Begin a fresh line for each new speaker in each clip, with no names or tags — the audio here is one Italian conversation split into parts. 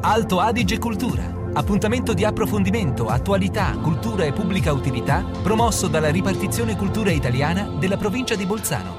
Alto Adige Cultura. Appuntamento di approfondimento, attualità, cultura e pubblica utilità promosso dalla Ripartizione Cultura Italiana della provincia di Bolzano.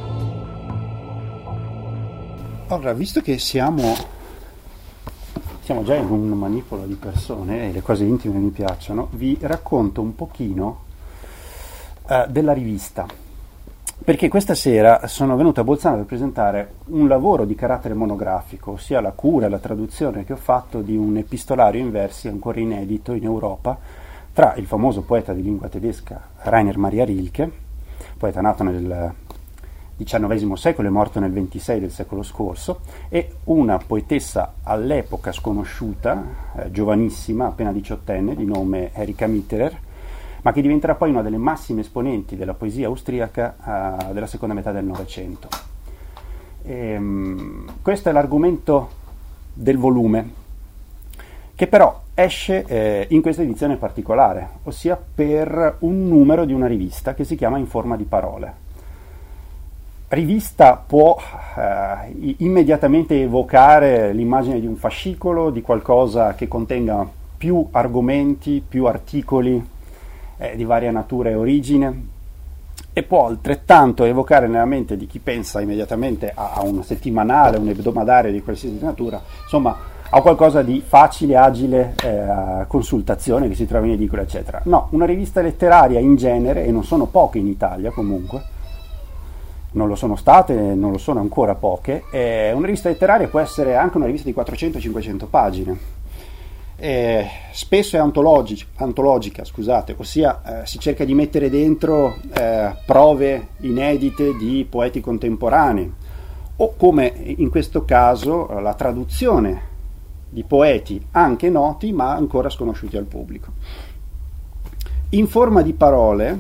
Allora, visto che siamo già in un manipolo di persone e le cose intime mi piacciono, vi racconto un pochino della rivista, perché questa sera sono venuto a Bolzano per presentare un lavoro di carattere monografico, ossia la cura e la traduzione che ho fatto di un epistolario in versi ancora inedito in Europa tra il famoso poeta di lingua tedesca Rainer Maria Rilke, poeta nato nel XIX secolo e morto nel XXVI del secolo scorso, e una poetessa all'epoca sconosciuta, giovanissima, appena diciottenne, di nome Erika Mitterer, ma che diventerà poi una delle massime esponenti della poesia austriaca della seconda metà del Novecento. Questo è l'argomento del volume, che però esce in questa edizione particolare, ossia per un numero di una rivista che si chiama In forma di parole. Rivista può immediatamente evocare l'immagine di un fascicolo, di qualcosa che contenga più argomenti, più articoli di varia natura e origine, e può altrettanto evocare nella mente di chi pensa immediatamente a un settimanale, un ebdomadario di qualsiasi natura, insomma a qualcosa di facile, agile consultazione che si trova in edicola, eccetera. No, una rivista letteraria in genere, e non sono poche in Italia comunque, non lo sono state, non lo sono ancora poche, una rivista letteraria può essere anche una rivista di 400-500 pagine. Spesso è antologica, scusate, ossia si cerca di mettere dentro prove inedite di poeti contemporanei, o come in questo caso la traduzione di poeti anche noti ma ancora sconosciuti al pubblico. In forma di parole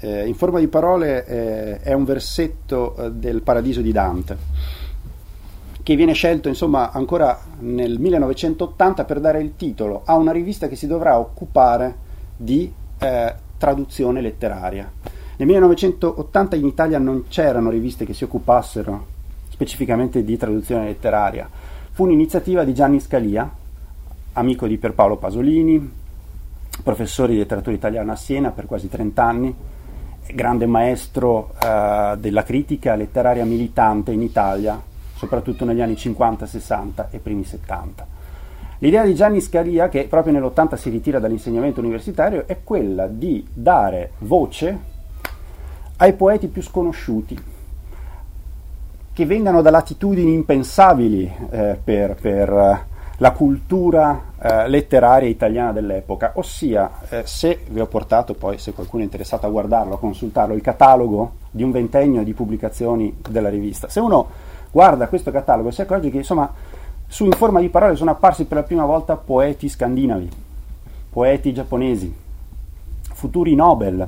è un versetto del Paradiso di Dante, che viene scelto insomma ancora nel 1980 per dare il titolo a una rivista che si dovrà occupare di traduzione letteraria. Nel 1980 in Italia non c'erano riviste che si occupassero specificamente di traduzione letteraria. Fu un'iniziativa di Gianni Scalia, amico di Pierpaolo Pasolini, professore di letteratura italiana a Siena per quasi 30 anni, grande maestro della critica letteraria militante in Italia, soprattutto negli anni 50, 60 e primi 70. L'idea di Gianni Scalia, che proprio nell'80 si ritira dall'insegnamento universitario, è quella di dare voce ai poeti più sconosciuti, che vengano da latitudini impensabili per la cultura letteraria italiana dell'epoca, ossia se vi ho portato poi, se qualcuno è interessato a guardarlo, a consultarlo, il catalogo di un ventennio di pubblicazioni della rivista. Se uno guarda questo catalogo si accorge che insomma su In forma di parole sono apparsi per la prima volta poeti scandinavi, poeti giapponesi, futuri Nobel,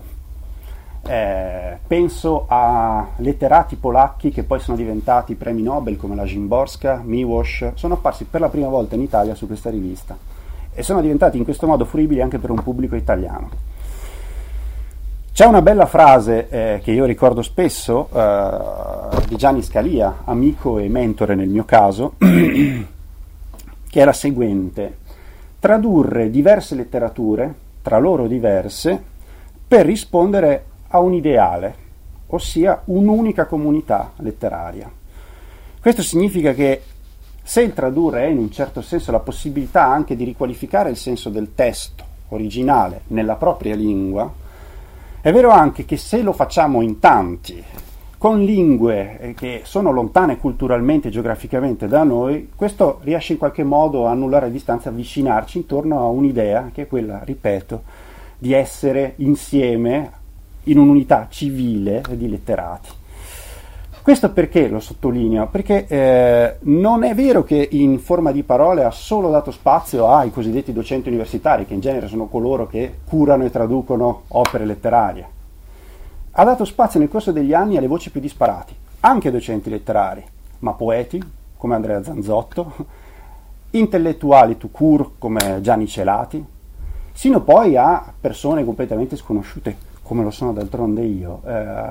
penso a letterati polacchi che poi sono diventati premi Nobel come la Szymborska, Miłosz, sono apparsi per la prima volta in Italia su questa rivista e sono diventati in questo modo fruibili anche per un pubblico italiano. C'è una bella frase che io ricordo spesso di Gianni Scalia, amico e mentore nel mio caso, che è la seguente: tradurre diverse letterature, tra loro diverse, per rispondere a un ideale, ossia un'unica comunità letteraria. Questo significa che se il tradurre è in un certo senso la possibilità anche di riqualificare il senso del testo originale nella propria lingua, è vero anche che se lo facciamo in tanti, con lingue che sono lontane culturalmente e geograficamente da noi, questo riesce in qualche modo a annullare a distanza, avvicinarci intorno a un'idea che è quella, ripeto, di essere insieme in un'unità civile di letterati. Questo perché lo sottolineo? Perché non è vero che In forma di parole ha solo dato spazio ai cosiddetti docenti universitari, che in genere sono coloro che curano e traducono opere letterarie. Ha dato spazio nel corso degli anni alle voci più disparati, anche docenti letterari, ma poeti come Andrea Zanzotto, intellettuali tout court come Gianni Celati, sino poi a persone completamente sconosciute, come lo sono d'altronde io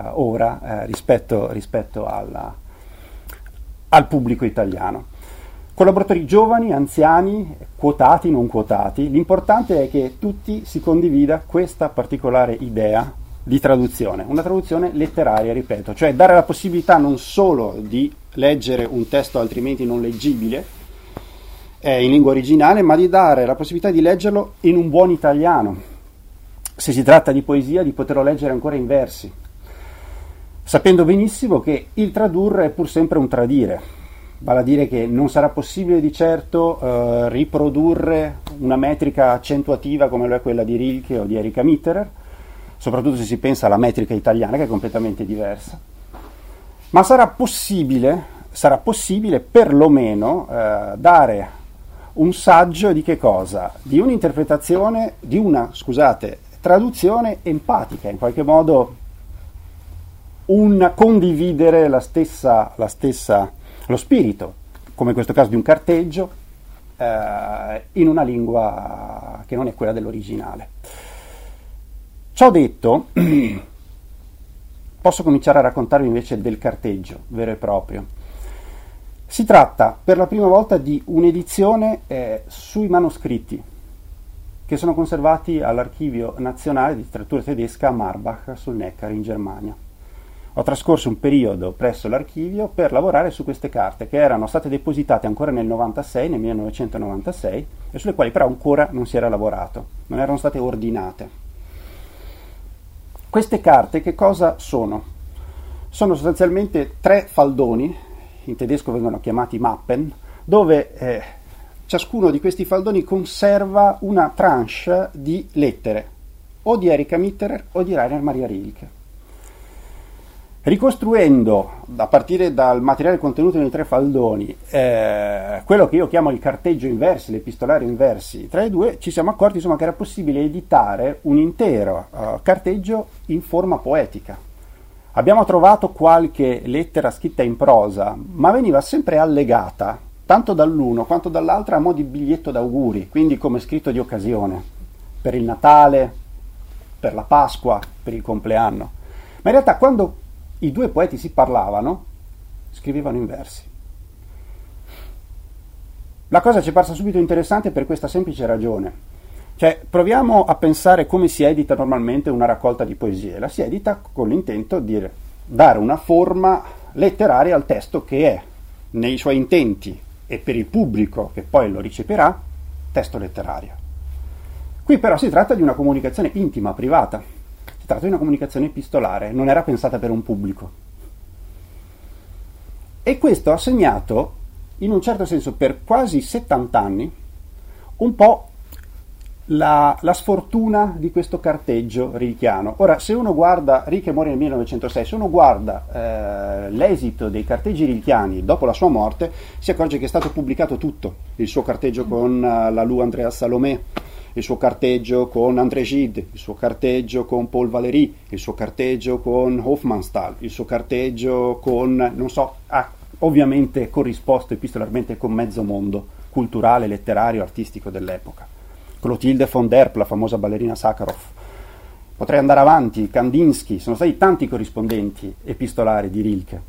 ora rispetto al pubblico italiano. Collaboratori giovani, anziani, quotati, non quotati, l'importante è che tutti si condivida questa particolare idea di traduzione, una traduzione letteraria, ripeto, cioè dare la possibilità non solo di leggere un testo altrimenti non leggibile in lingua originale, ma di dare la possibilità di leggerlo in un buon italiano. Se si tratta di poesia, di poterlo leggere ancora in versi, sapendo benissimo che il tradurre è pur sempre un tradire. Vale a dire che non sarà possibile di certo riprodurre una metrica accentuativa come lo è quella di Rilke o di Erika Mitterer, soprattutto se si pensa alla metrica italiana che è completamente diversa, ma sarà possibile perlomeno dare un saggio di che cosa? Di un'interpretazione, di una, traduzione empatica, in qualche modo un condividere lo spirito, come in questo caso di un carteggio, in una lingua che non è quella dell'originale. Ciò detto, posso cominciare a raccontarvi invece del carteggio vero e proprio. Si tratta per la prima volta di un'edizione sui manoscritti che sono conservati all'Archivio Nazionale di Letteratura Tedesca a Marbach sul Neckar in Germania. Ho trascorso un periodo presso l'archivio per lavorare su queste carte che erano state depositate ancora nel 1996 e sulle quali però ancora non si era lavorato, non erano state ordinate. Queste carte che cosa sono? Sono sostanzialmente 3 faldoni, in tedesco vengono chiamati Mappen, dove ciascuno di questi faldoni conserva una tranche di lettere, o di Erika Mitterer o di Rainer Maria Rilke. Ricostruendo, a partire dal materiale contenuto nei 3 faldoni, quello che io chiamo il carteggio in versi, l'epistolario in versi, tra i due ci siamo accorti insomma, che era possibile editare un intero carteggio in forma poetica. Abbiamo trovato qualche lettera scritta in prosa, ma veniva sempre allegata, tanto dall'uno quanto dall'altro, a mo' di biglietto d'auguri, quindi come scritto di occasione, per il Natale, per la Pasqua, per il compleanno. Ma in realtà quando i 2 poeti si parlavano, scrivevano in versi. La cosa ci è parsa subito interessante per questa semplice ragione. Cioè, proviamo a pensare come si edita normalmente una raccolta di poesie. La si edita con l'intento di dare una forma letteraria al testo che è, nei suoi intenti e per il pubblico che poi lo riceverà, testo letterario. Qui però si tratta di una comunicazione intima, privata. Si tratta di una comunicazione epistolare, non era pensata per un pubblico. E questo ha segnato, in un certo senso, per quasi 70 anni, un po' la sfortuna di questo carteggio rilchiano. Ora, se uno guarda, Rilke muore nel 1906, se uno guarda l'esito dei carteggi rilchiani dopo la sua morte, si accorge che è stato pubblicato tutto, il suo carteggio con Lalou Andreas Salomé, il suo carteggio con André Gide, il suo carteggio con Paul Valéry, il suo carteggio con Hofmannsthal, il suo carteggio con, non so, ovviamente corrisposto epistolarmente con mezzo mondo culturale, letterario, artistico dell'epoca. Clotilde von Derp, la famosa ballerina Sakharov. Potrei andare avanti, Kandinsky, sono stati tanti corrispondenti epistolari di Rilke.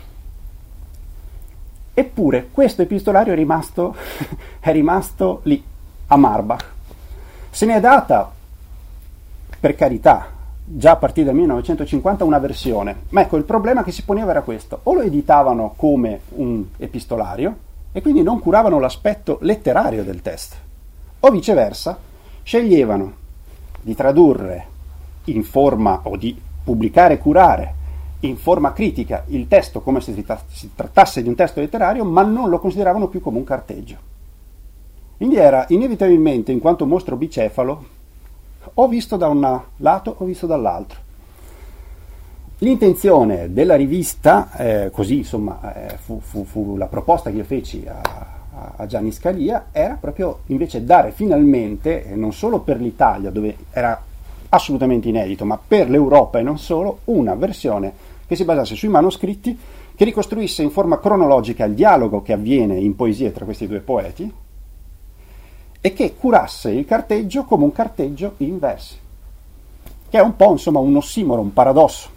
Eppure questo epistolario è rimasto lì, a Marbach. Se ne è data, per carità, già a partire dal 1950 una versione, ma ecco il problema che si poneva era questo: o lo editavano come un epistolario e quindi non curavano l'aspetto letterario del testo, o viceversa sceglievano di tradurre in forma o di pubblicare e curare in forma critica il testo come se si trattasse di un testo letterario, ma non lo consideravano più come un carteggio. Quindi era inevitabilmente, in quanto mostro bicefalo, o visto da un lato o visto dall'altro. L'intenzione della rivista, così insomma fu la proposta che io feci a Gianni Scalia, era proprio invece dare finalmente, non solo per l'Italia, dove era assolutamente inedito, ma per l'Europa e non solo, una versione che si basasse sui manoscritti, che ricostruisse in forma cronologica il dialogo che avviene in poesie tra questi 2 poeti, e che curasse il carteggio come un carteggio in versi, che è un po' insomma un ossimoro, un paradosso.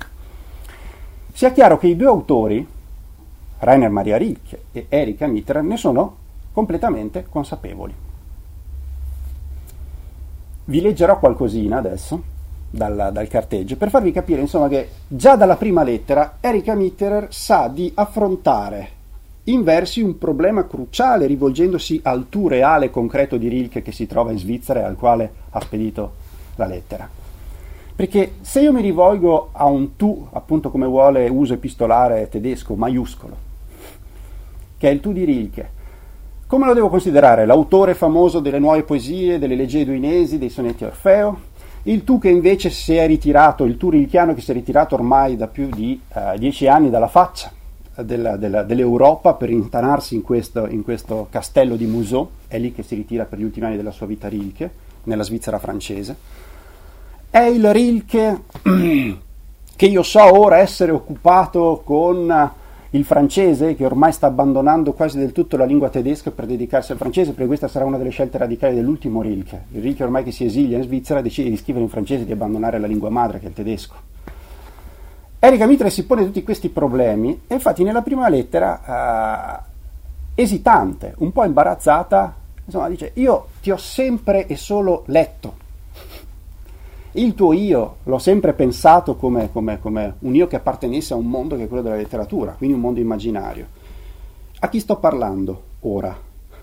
Sia chiaro che i 2 autori, Rainer Maria Rilke e Erika Mitterer, ne sono completamente consapevoli. Vi leggerò qualcosina adesso dal carteggio per farvi capire, insomma, che già dalla prima lettera Erika Mitterer sa di affrontare in versi un problema cruciale, rivolgendosi al tu reale concreto di Rilke che si trova in Svizzera e al quale ha spedito la lettera. Perché se io mi rivolgo a un tu, appunto come vuole uso epistolare tedesco, maiuscolo, che è il tu di Rilke, come lo devo considerare? L'autore famoso delle nuove poesie, delle leggi duinesi, dei sonetti Orfeo? Il tu che invece si è ritirato, il tu rilchiano che si è ritirato ormai da più di 10 anni dalla faccia dell'Europa per intanarsi in questo castello di Mousseau, è lì che si ritira per gli ultimi anni della sua vita Rilke, nella Svizzera francese. È il Rilke che io so ora essere occupato con il francese, che ormai sta abbandonando quasi del tutto la lingua tedesca per dedicarsi al francese, perché questa sarà una delle scelte radicali dell'ultimo Rilke. Il Rilke ormai che si esilia in Svizzera decide di scrivere in francese e di abbandonare la lingua madre, che è il tedesco. Erika Mitterer si pone tutti questi problemi e infatti nella prima lettera, esitante, un po' imbarazzata, insomma dice: io ti ho sempre e solo letto, il tuo io l'ho sempre pensato come un io che appartenesse a un mondo che è quello della letteratura, quindi un mondo immaginario. A chi sto parlando ora?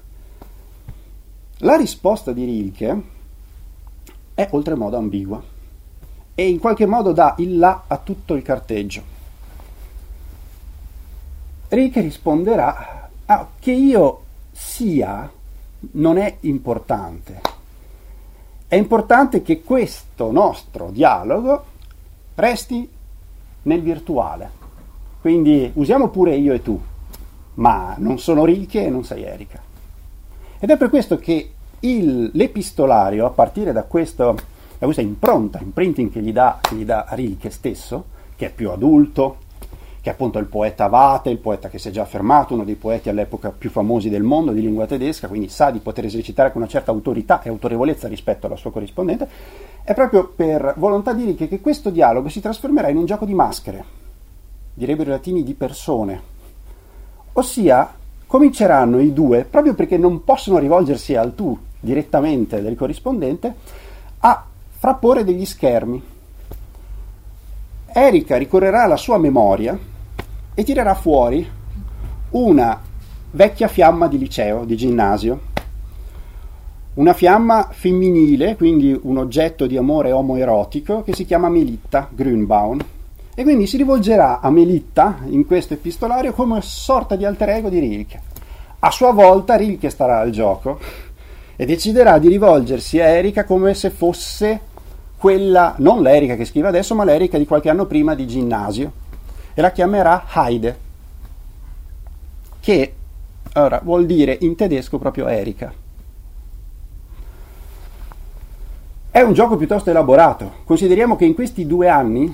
La risposta di Rilke è oltremodo ambigua e in qualche modo dà il là a tutto il carteggio. Rilke risponderà che io sia non è importante. È importante che questo nostro dialogo resti nel virtuale. Quindi usiamo pure io e tu, ma non sono Rilke e non sei Erika. Ed è per questo che l'epistolario, a partire da questa imprinting che gli dà Rilke stesso, che è più adulto, che è appunto il poeta Vate, il poeta che si è già affermato, uno dei poeti all'epoca più famosi del mondo di lingua tedesca, quindi sa di poter esercitare con una certa autorità e autorevolezza rispetto alla sua corrispondente, è proprio per volontà di Rilke che questo dialogo si trasformerà in un gioco di maschere, direbbero i latini di persone, ossia cominceranno i due, proprio perché non possono rivolgersi al tu direttamente del corrispondente, a frapporre degli schermi. Erika ricorrerà alla sua memoria e tirerà fuori una vecchia fiamma di liceo, di ginnasio, una fiamma femminile, quindi un oggetto di amore omoerotico che si chiama Melitta Grünbaum, e quindi si rivolgerà a Melitta in questo epistolario come una sorta di alter ego di Rilke. A sua volta Rilke starà al gioco e deciderà di rivolgersi a Erika come se fosse quella, non l'Erika che scrive adesso, ma l'Erika di qualche anno prima di ginnasio, e la chiamerà Heide, che ora vuol dire in tedesco proprio Erika. È un gioco piuttosto elaborato. Consideriamo che in questi 2 anni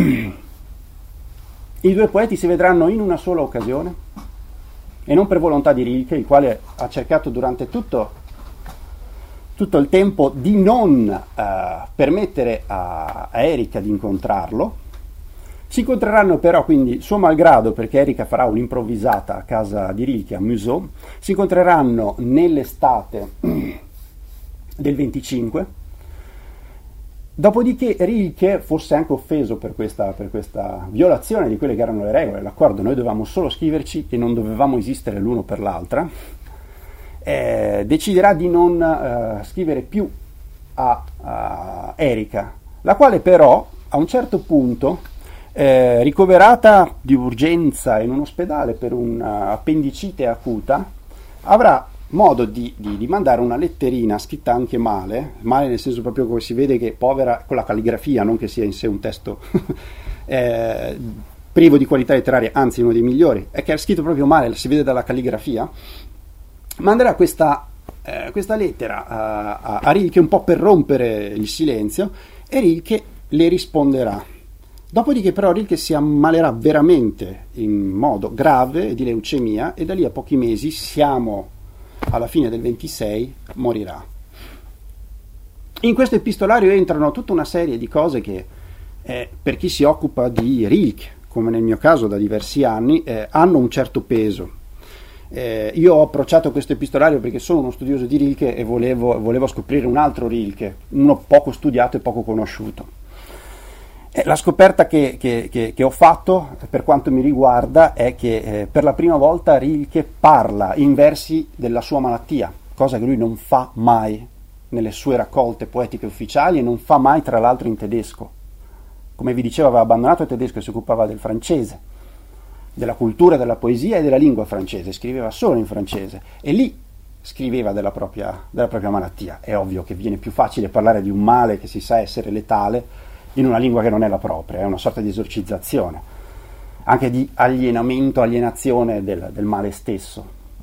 i due poeti si vedranno in una sola occasione, e non per volontà di Rilke, il quale ha cercato durante tutto il tempo di non permettere a Erika di incontrarlo. Si incontreranno però, quindi suo malgrado, perché Erika farà un'improvvisata a casa di Rilke a Mousseau, si incontreranno nell'estate del 25. Dopodiché Rilke, fosse anche offeso per questa violazione di quelle che erano le regole dell'accordo, noi dovevamo solo scriverci e non dovevamo esistere l'uno per l'altra, deciderà di non scrivere più a Erika, la quale però a un certo punto, ricoverata di urgenza in un ospedale per un'appendicite acuta, avrà modo di mandare una letterina scritta anche male nel senso proprio come si vede che povera, con la calligrafia, non che sia in sé un testo privo di qualità letteraria, anzi uno dei migliori, è che è scritto proprio male, si vede dalla calligrafia. Manderà questa lettera a Rilke un po' per rompere il silenzio, e Rilke le risponderà. Dopodiché però Rilke si ammalerà veramente in modo grave di leucemia e da lì a pochi mesi, siamo alla fine del 26, morirà. In questo epistolario entrano tutta una serie di cose che per chi si occupa di Rilke, come nel mio caso da diversi anni, hanno un certo peso. Io ho approcciato questo epistolario perché sono uno studioso di Rilke e volevo scoprire un altro Rilke, uno poco studiato e poco conosciuto. La scoperta che ho fatto, per quanto mi riguarda, è che per la prima volta Rilke parla in versi della sua malattia, cosa che lui non fa mai nelle sue raccolte poetiche ufficiali e non fa mai tra l'altro in tedesco. Come vi dicevo, aveva abbandonato il tedesco e si occupava del francese, della cultura, della poesia e della lingua francese, scriveva solo in francese e lì scriveva della propria malattia. È ovvio che viene più facile parlare di un male che si sa essere letale in una lingua che non è la propria, è una sorta di esorcizzazione, anche di alienazione del male stesso.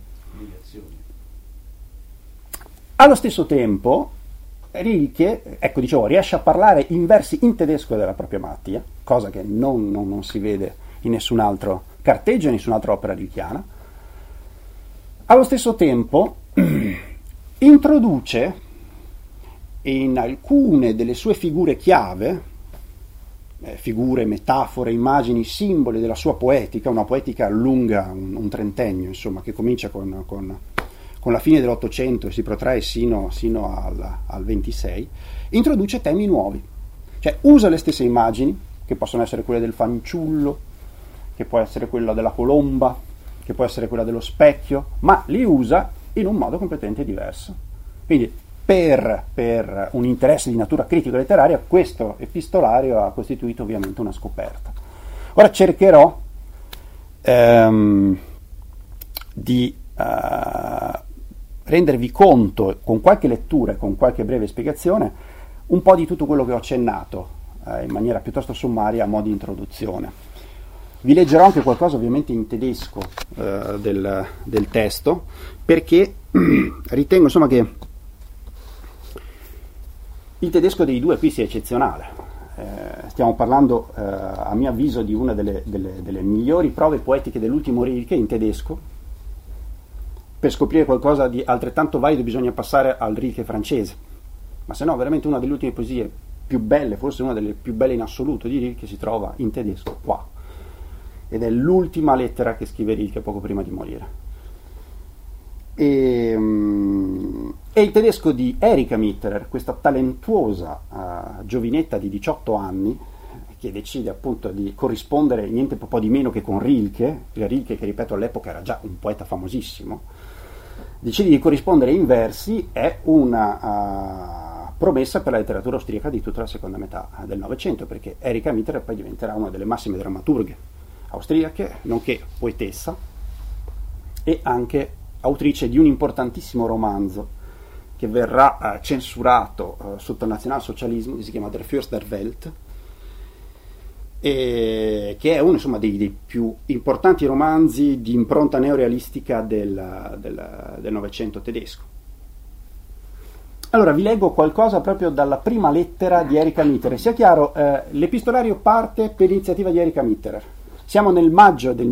Allo stesso tempo, Rilke, riesce a parlare in versi in tedesco della propria malattia, cosa che non si vede in nessun altro carteggio, in nessun'altra opera rilkiana. Allo stesso tempo, introduce in alcune delle sue figure chiave, figure, metafore, immagini, simboli della sua poetica, una poetica lunga, un trentennio, insomma, che comincia con la fine dell'Ottocento e si protrae sino al 26, introduce temi nuovi, cioè usa le stesse immagini, che possono essere quelle del fanciullo, che può essere quella della colomba, che può essere quella dello specchio, ma li usa in un modo completamente diverso. Quindi per un interesse di natura critico-letteraria, questo epistolario ha costituito ovviamente una scoperta. Ora cercherò di rendervi conto, con qualche lettura e con qualche breve spiegazione, un po' di tutto quello che ho accennato in maniera piuttosto sommaria a mo' di introduzione. Vi leggerò anche qualcosa ovviamente in tedesco del testo, perché ritengo insomma che il tedesco dei due qui sia eccezionale. Stiamo parlando, a mio avviso, di una delle migliori prove poetiche dell'ultimo Rilke in tedesco. Per scoprire qualcosa di altrettanto valido bisogna passare al Rilke francese, ma se no veramente una delle ultime poesie più belle, forse una delle più belle in assoluto di Rilke, si trova in tedesco qua, ed è l'ultima lettera che scrive Rilke poco prima di morire. E il tedesco di Erika Mitterer, questa talentuosa giovinetta di 18 anni che decide appunto di corrispondere niente po' di meno che con Rilke che ripeto all'epoca era già un poeta famosissimo, decide di corrispondere in versi, è una promessa per la letteratura austriaca di tutta la seconda metà del Novecento, perché Erika Mitterer poi diventerà una delle massime drammaturghe austriache, nonché poetessa e anche autrice di un importantissimo romanzo che verrà censurato sotto il nazionalsocialismo, che si chiama Der Fürst der Welt, e che è uno insomma dei più importanti romanzi di impronta neorealistica del Novecento tedesco. Allora vi leggo qualcosa proprio dalla prima lettera di Erika Mitterer. Sia chiaro, l'epistolario parte per iniziativa di Erika Mitterer. Siamo nel maggio del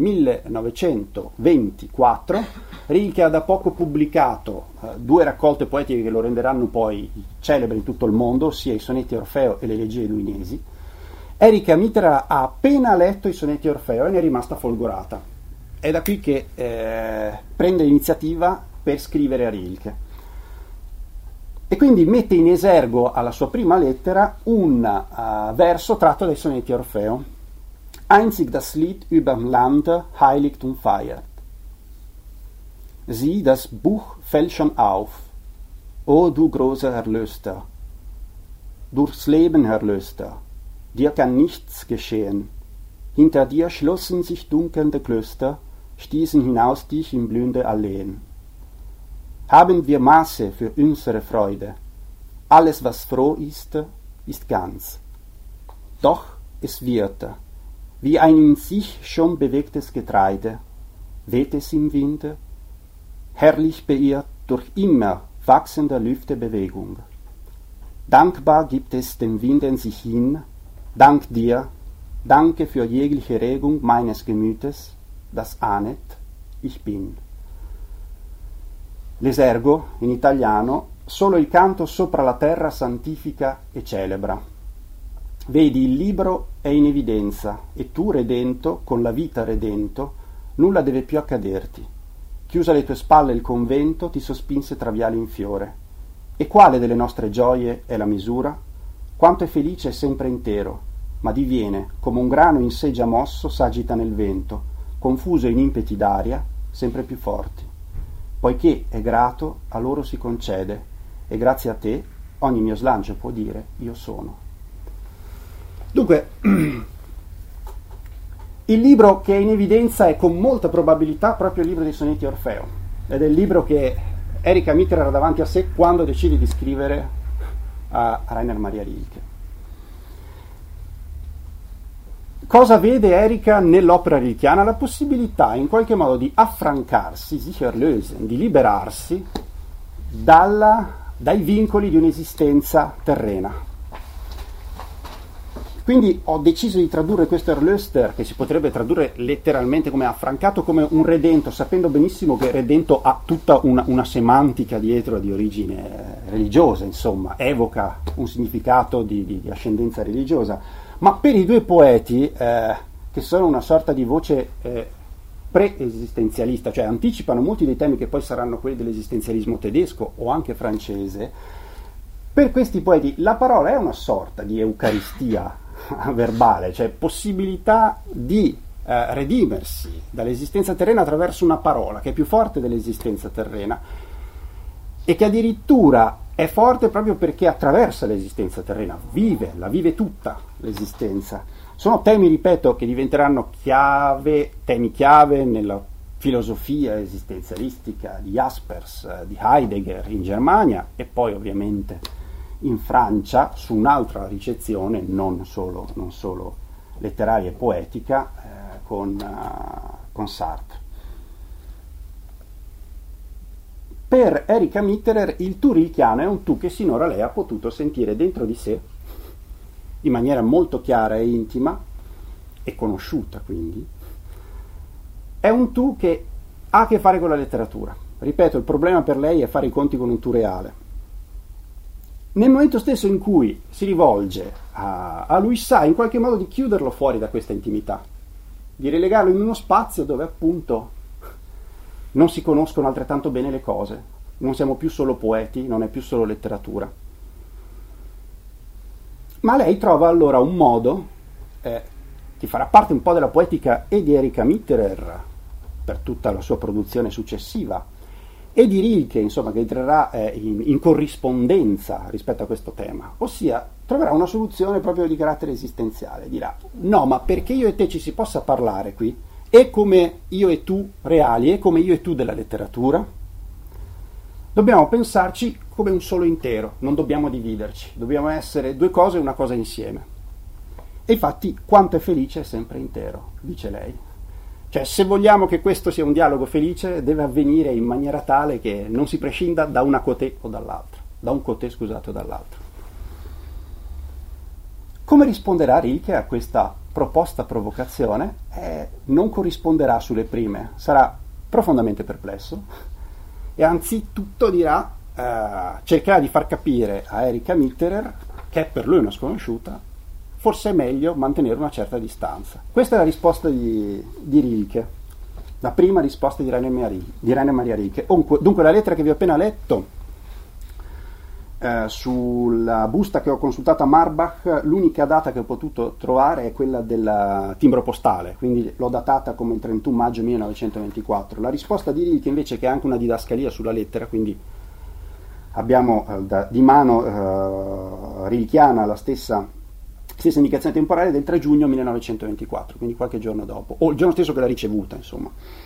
1924, Rilke ha da poco pubblicato due raccolte poetiche che lo renderanno poi celebre in tutto il mondo, ossia i sonetti Orfeo e le elegie luinesi. Erika Mitterer ha appena letto i sonetti Orfeo e ne è rimasta folgorata. È da qui che prende l'iniziativa per scrivere a Rilke. E quindi mette in esergo alla sua prima lettera un verso tratto dai sonetti Orfeo. Einzig das Lied überm Lande heiligt und feiert. Sieh, das Buch fällt schon auf. O du großer Erlöster, durchs Leben Erlöster, dir kann nichts geschehen. Hinter dir schlossen sich dunkelnde Klöster, stießen hinaus dich in blühende Alleen. Haben wir Maße für unsere Freude. Alles, was froh ist, ist ganz. Doch es wird, wie ein in sich schon bewegtes Getreide, weht es im Winde, herrlich beirrt durch immer wachsende Lüfte Bewegung. Dankbar gibt es dem Winden sich hin, dank dir, danke für jegliche Regung meines Gemütes, das ahnet, ich bin. L'esergo, in italiano, solo il canto sopra la terra santifica e celebra. Vedi, il libro è in evidenza, e tu, redento, con la vita redento, nulla deve più accaderti. Chiusa alle tue spalle il convento, ti sospinse tra viali in fiore. E quale delle nostre gioie è la misura? Quanto è felice è sempre intero, ma diviene, come un grano in sé già mosso, s'agita nel vento, confuso in impeti d'aria, sempre più forti. Poiché è grato, a loro si concede, e grazie a te ogni mio slancio può dire io sono. Dunque, il libro che è in evidenza è con molta probabilità proprio il libro dei sonetti Orfeo, ed è il libro che Erika Mitterer ha davanti a sé quando decide di scrivere a Rainer Maria Rilke. Cosa vede Erika nell'opera rilkeana? La possibilità in qualche modo di affrancarsi, sich erlösen, di liberarsi dai vincoli di un'esistenza terrena. Quindi ho deciso di tradurre questo Erlöster, che si potrebbe tradurre letteralmente come affrancato, come un redento, sapendo benissimo che redento ha tutta una semantica dietro di origine religiosa, insomma, evoca un significato di ascendenza religiosa. Ma per i due poeti, che sono una sorta di voce pre-esistenzialista, cioè anticipano molti dei temi che poi saranno quelli dell'esistenzialismo tedesco o anche francese, per questi poeti la parola è una sorta di eucaristia verbale, cioè possibilità di redimersi dall'esistenza terrena attraverso una parola che è più forte dell'esistenza terrena e che addirittura è forte proprio perché attraversa l'esistenza terrena, la vive tutta l'esistenza. Sono temi, ripeto, che diventeranno temi chiave nella filosofia esistenzialistica di Jaspers, di Heidegger in Germania e poi ovviamente in Francia su un'altra ricezione, non solo letteraria e poetica, con Sartre. Per Erika Mitterer il tu rilkeano è un tu che sinora lei ha potuto sentire dentro di sé in maniera molto chiara e intima e conosciuta, quindi è un tu che ha a che fare con la letteratura. Ripeto, il problema per lei è fare i conti con un tu reale. Nel momento stesso in cui si rivolge a lui, sa in qualche modo di chiuderlo fuori da questa intimità, di relegarlo in uno spazio dove appunto non si conoscono altrettanto bene le cose, non siamo più solo poeti, non è più solo letteratura. Ma lei trova allora un modo che farà parte un po' della poetica e di Erika Mitterer per tutta la sua produzione successiva e di Rilke, insomma, che entrerà in corrispondenza rispetto a questo tema, ossia troverà una soluzione proprio di carattere esistenziale. Dirà: no, ma perché io e te ci si possa parlare qui, e come io e tu reali, e come io e tu della letteratura, dobbiamo pensarci come un solo intero, non dobbiamo dividerci, dobbiamo essere due cose e una cosa insieme. E infatti quanto è felice è sempre intero, dice lei. Cioè, se vogliamo che questo sia un dialogo felice, deve avvenire in maniera tale che non si prescinda da una côté o dall'altra, da un côté, scusate, o dall'altro. Come risponderà Rilke a questa proposta provocazione? Non corrisponderà sulle prime, sarà profondamente perplesso e anzitutto dirà, cercherà di far capire a Erika Mitterer, che è per lui una sconosciuta, forse è meglio mantenere una certa distanza. Questa è la risposta di Rilke, la prima risposta di Rainer Maria Rilke. Dunque la lettera che vi ho appena letto, sulla busta che ho consultato a Marbach, l'unica data che ho potuto trovare è quella del timbro postale, quindi l'ho datata come il 31 maggio 1924. La risposta di Rilke invece, che è anche una didascalia sulla lettera, quindi abbiamo di mano rilkeana la stessa indicazione temporale del 3 giugno 1924, quindi qualche giorno dopo, o il giorno stesso che l'ha ricevuta, insomma.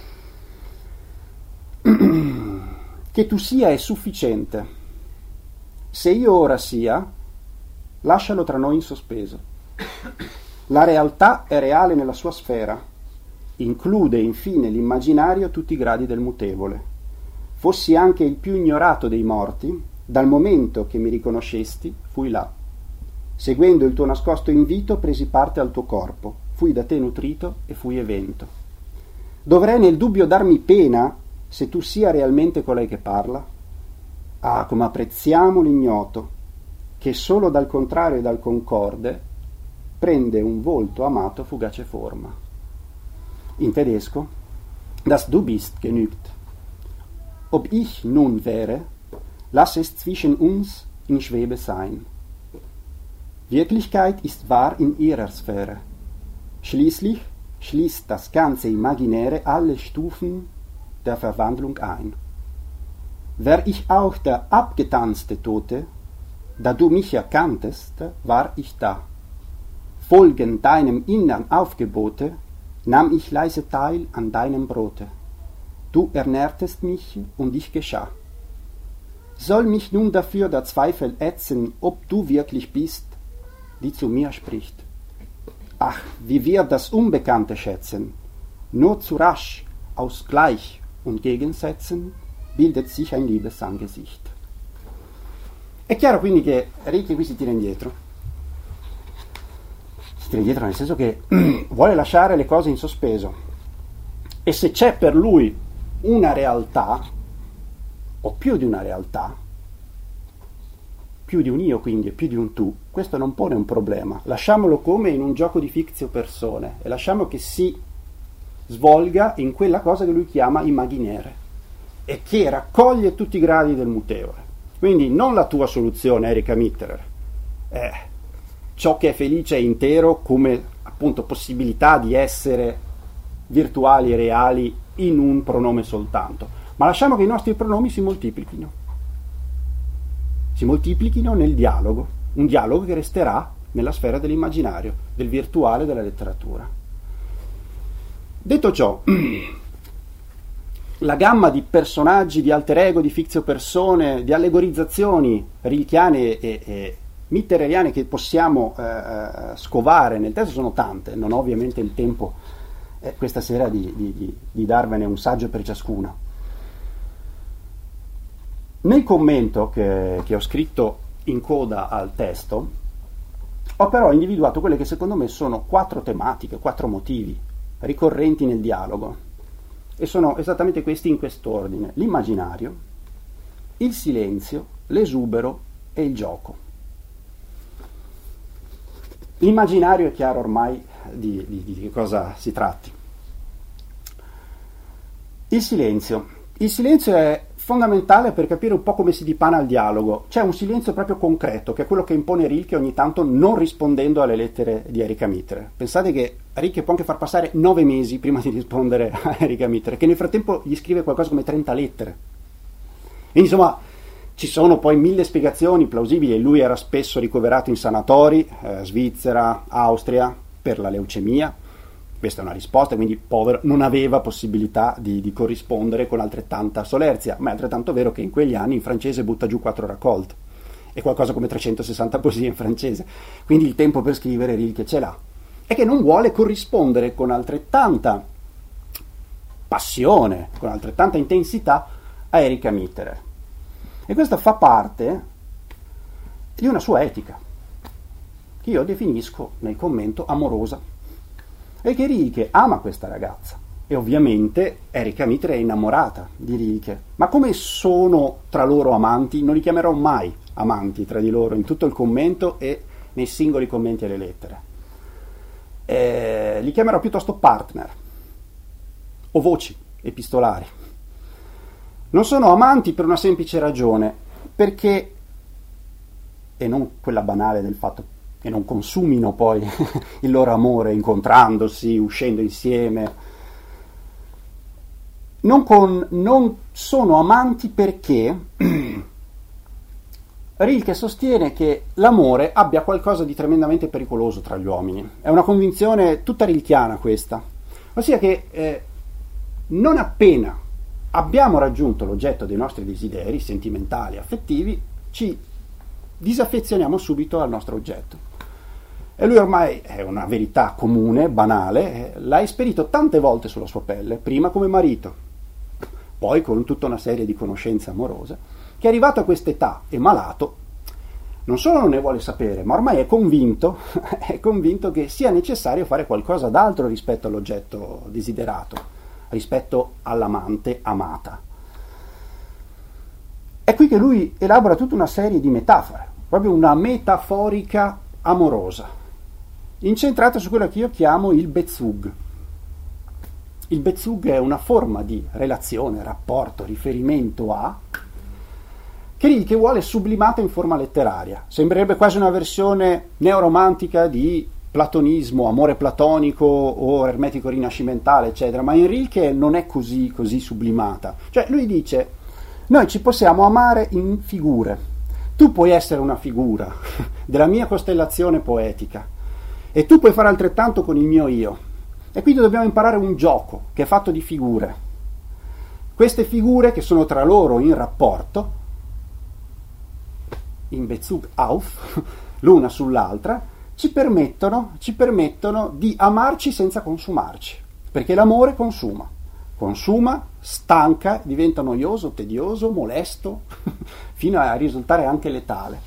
Che tu sia è sufficiente. Se io ora sia, lascialo tra noi in sospeso. La realtà è reale nella sua sfera, include infine l'immaginario tutti i gradi del mutevole. Fossi anche il più ignorato dei morti, dal momento che mi riconoscesti, fui là. Seguendo il tuo nascosto invito, presi parte al tuo corpo, fui da te nutrito e fui evento. Dovrei nel dubbio darmi pena se tu sia realmente colei che parla? Ah, come apprezziamo l'ignoto, che solo dal contrario e dal concorde prende un volto amato fugace forma. In tedesco: Das du bist genügt. ob ich nun wäre, lass es zwischen uns in Schwebe sein. Wirklichkeit ist wahr in ihrer Sphäre. Schließlich schließt das ganze Imaginäre alle Stufen der Verwandlung ein. Wär ich auch der abgetanzte Tote, da du mich erkanntest, war ich da. Folgend deinem innern Aufgebote, nahm ich leise teil an deinem Brote. Du ernährtest mich und ich geschah. Soll mich nun dafür der Zweifel ätzen, ob du wirklich bist, die zu mir spricht? Ach, wie wir das Unbekannte schätzen! Nur zu rasch aus Gleich- und Gegensätzen bildet sich ein Liebesangesicht. È chiaro quindi che Rilke qui si tira indietro. Si tira indietro nel senso che vuole lasciare le cose in sospeso. E se c'è per lui una realtà, o più di una realtà, più di un io quindi e più di un tu, questo non pone un problema. Lasciamolo come in un gioco di fictio persone e lasciamo che si svolga in quella cosa che lui chiama immaginiere e che raccoglie tutti i gradi del mutevole. Quindi non la tua soluzione, Erika Mitterer, è ciò che è felice e intero come appunto possibilità di essere virtuali e reali in un pronome soltanto, ma lasciamo che i nostri pronomi si moltiplichino nel dialogo, un dialogo che resterà nella sfera dell'immaginario, del virtuale, della letteratura. Detto ciò, la gamma di personaggi, di alter ego, di fictio persone, di allegorizzazioni rilchiane e mittereriane che possiamo scovare nel testo sono tante. Non ho ovviamente il tempo questa sera di darvene un saggio per ciascuna. Nel commento che ho scritto in coda al testo ho però individuato quelle che secondo me sono 4 tematiche, 4 motivi ricorrenti nel dialogo, e sono esattamente questi in quest'ordine: l'immaginario, il silenzio, l'esubero e il gioco. L'immaginario è chiaro ormai di che cosa si tratti. Il silenzio è fondamentale per capire un po' come si dipana il dialogo. C'è un silenzio proprio concreto, che è quello che impone Rilke ogni tanto non rispondendo alle lettere di Erika Mitterer. Pensate che Rilke può anche far passare 9 mesi prima di rispondere a Erika Mitterer, che nel frattempo gli scrive qualcosa come 30 lettere. Quindi insomma ci sono poi 1000 spiegazioni plausibili. Lui era spesso ricoverato in sanatori, Svizzera, Austria, per la leucemia. Questa è una risposta, quindi povero, non aveva possibilità di corrispondere con altrettanta solerzia, ma è altrettanto vero che in quegli anni in francese butta giù 4 raccolte e qualcosa come 360 poesie in francese, quindi il tempo per scrivere Rilke ce l'ha, e che non vuole corrispondere con altrettanta passione, con altrettanta intensità a Erika Mitterer. E questo fa parte di una sua etica, che io definisco nel commento amorosa. E che Rilke ama questa ragazza, e ovviamente Erika Mitterer è innamorata di Rilke, ma come sono tra loro amanti? Non li chiamerò mai amanti tra di loro in tutto il commento e nei singoli commenti alle lettere, li chiamerò piuttosto partner o voci epistolari. Non sono amanti per una semplice ragione, perché, e non quella banale del fatto che non consumino poi il loro amore incontrandosi, uscendo insieme. Non sono amanti perché Rilke sostiene che l'amore abbia qualcosa di tremendamente pericoloso tra gli uomini. È una convinzione tutta rilkiana questa, ossia che non appena abbiamo raggiunto l'oggetto dei nostri desideri sentimentali, affettivi, ci disaffezioniamo subito al nostro oggetto. E lui ormai è una verità comune, banale, l'ha esperito tante volte sulla sua pelle, prima come marito, poi con tutta una serie di conoscenze amorose, che è arrivato a quest'età e malato, non solo non ne vuole sapere, ma ormai è convinto che sia necessario fare qualcosa d'altro rispetto all'oggetto desiderato, rispetto all'amante amata. È qui che lui elabora tutta una serie di metafore, proprio una metaforica amorosa, incentrata su quello che io chiamo il Bezug. Il Bezug è una forma di relazione, rapporto, riferimento a, che Rilke vuole sublimata in forma letteraria. Sembrerebbe quasi una versione neoromantica di platonismo, amore platonico o ermetico rinascimentale, eccetera, ma in Rilke non è così sublimata. Cioè lui dice, noi ci possiamo amare in figure. Tu puoi essere una figura della mia costellazione poetica e tu puoi fare altrettanto con il mio io. E quindi dobbiamo imparare un gioco che è fatto di figure. Queste figure che sono tra loro in rapporto, in Bezug auf, l'una sull'altra, ci permettono di amarci senza consumarci. Perché l'amore consuma, stanca, diventa noioso, tedioso, molesto, fino a risultare anche letale.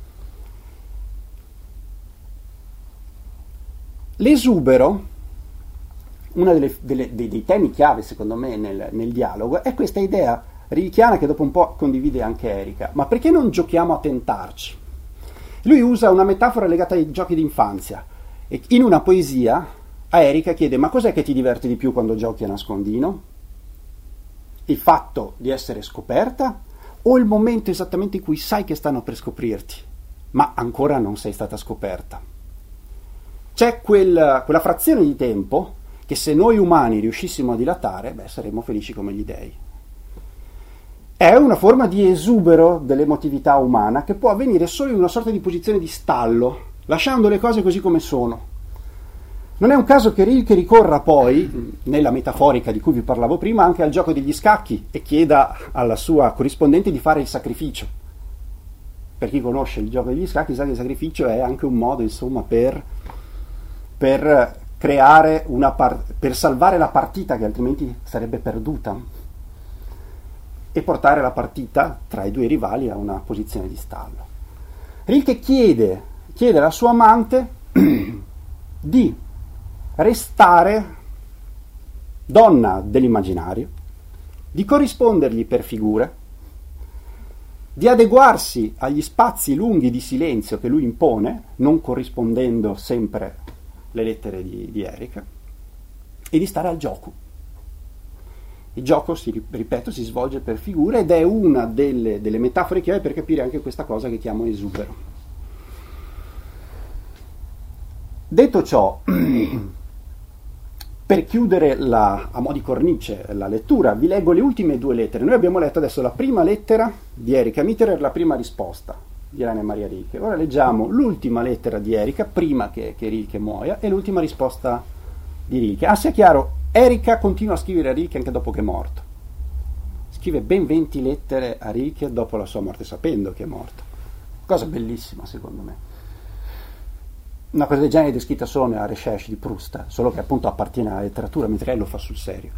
L'esubero, uno dei temi chiave secondo me nel dialogo, è questa idea rilchiana che dopo un po' condivide anche Erika. Ma perché non giochiamo a tentarci? Lui usa una metafora legata ai giochi d'infanzia e in una poesia a Erika chiede: ma cos'è che ti diverte di più quando giochi a nascondino? Il fatto di essere scoperta o il momento esattamente in cui sai che stanno per scoprirti ma ancora non sei stata scoperta? C'è quella frazione di tempo che se noi umani riuscissimo a dilatare, saremmo felici come gli dei. È una forma di esubero dell'emotività umana che può avvenire solo in una sorta di posizione di stallo, lasciando le cose così come sono. Non è un caso che Rilke ricorra poi, nella metaforica di cui vi parlavo prima, anche al gioco degli scacchi e chieda alla sua corrispondente di fare il sacrificio. Per chi conosce il gioco degli scacchi sa che il sacrificio è anche un modo, insomma, per creare per salvare la partita che altrimenti sarebbe perduta e portare la partita tra i due rivali a una posizione di stallo. Rilke chiede alla sua amante di restare donna dell'immaginario, di corrispondergli per figure, di adeguarsi agli spazi lunghi di silenzio che lui impone, non corrispondendo sempre le lettere di Erika, e di stare al gioco. Il gioco, ripeto, si svolge per figure ed è una delle metafore chiave per capire anche questa cosa che chiamo esubero. Detto ciò, per chiudere a mo' di cornice la lettura, vi leggo le ultime due lettere. Noi abbiamo letto adesso la prima lettera di Erika Mitterer, la prima risposta di Rainer Maria Rilke. Ora leggiamo l'ultima lettera di Erika, prima che Rilke muoia, e l'ultima risposta di Rilke. Sia chiaro, Erika continua a scrivere a Rilke anche dopo che è morto. Scrive ben 20 lettere a Rilke dopo la sua morte, sapendo che è morto. Cosa bellissima, secondo me. Una cosa del genere è descritta solo nella Recherche di Proust, solo che appunto appartiene alla letteratura, mentre lei lo fa sul serio.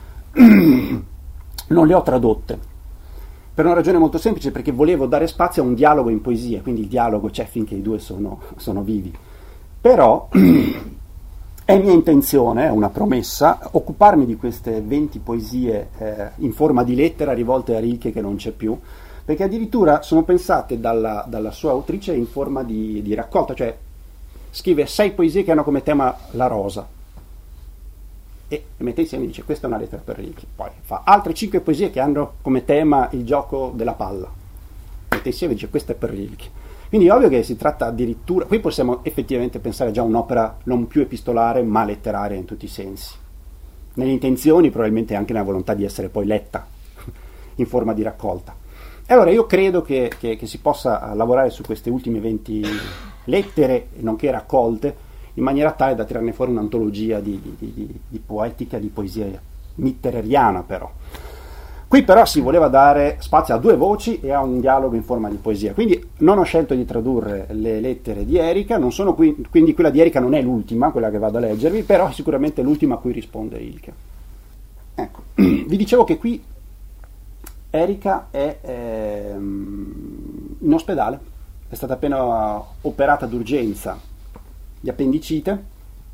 Non le ho tradotte, per una ragione molto semplice, perché volevo dare spazio a un dialogo in poesia, quindi il dialogo c'è finché i due sono vivi. Però è mia intenzione, è una promessa, occuparmi di queste 20 poesie in forma di lettera rivolte a Rilke che non c'è più, perché addirittura sono pensate dalla sua autrice in forma di raccolta, cioè scrive 6 poesie che hanno come tema la rosa e le mette insieme e dice: questa è una lettera per Rilke. Poi fa altre 5 poesie che hanno come tema il gioco della palla, mette insieme e dice: questa è per Rilke. Quindi è ovvio che si tratta addirittura, qui possiamo effettivamente pensare già a un'opera non più epistolare ma letteraria in tutti i sensi, nelle intenzioni, probabilmente anche nella volontà di essere poi letta in forma di raccolta. E allora io credo che si possa lavorare su queste ultime 20 lettere, nonché raccolte, in maniera tale da tirarne fuori un'antologia di poetica, di poesia mittereriana. Però qui però si voleva dare spazio a 2 voci e a un dialogo in forma di poesia, quindi non ho scelto di tradurre le lettere di Erika, non sono quindi quella di Erika non è l'ultima, quella che vado a leggervi, però è sicuramente l'ultima a cui risponde Rilke. Ecco, vi dicevo che qui Erika è in ospedale, è stata appena operata d'urgenza di appendicite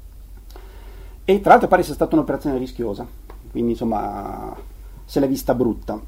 e tra l'altro pare sia stata un'operazione rischiosa, quindi insomma se l'è vista brutta.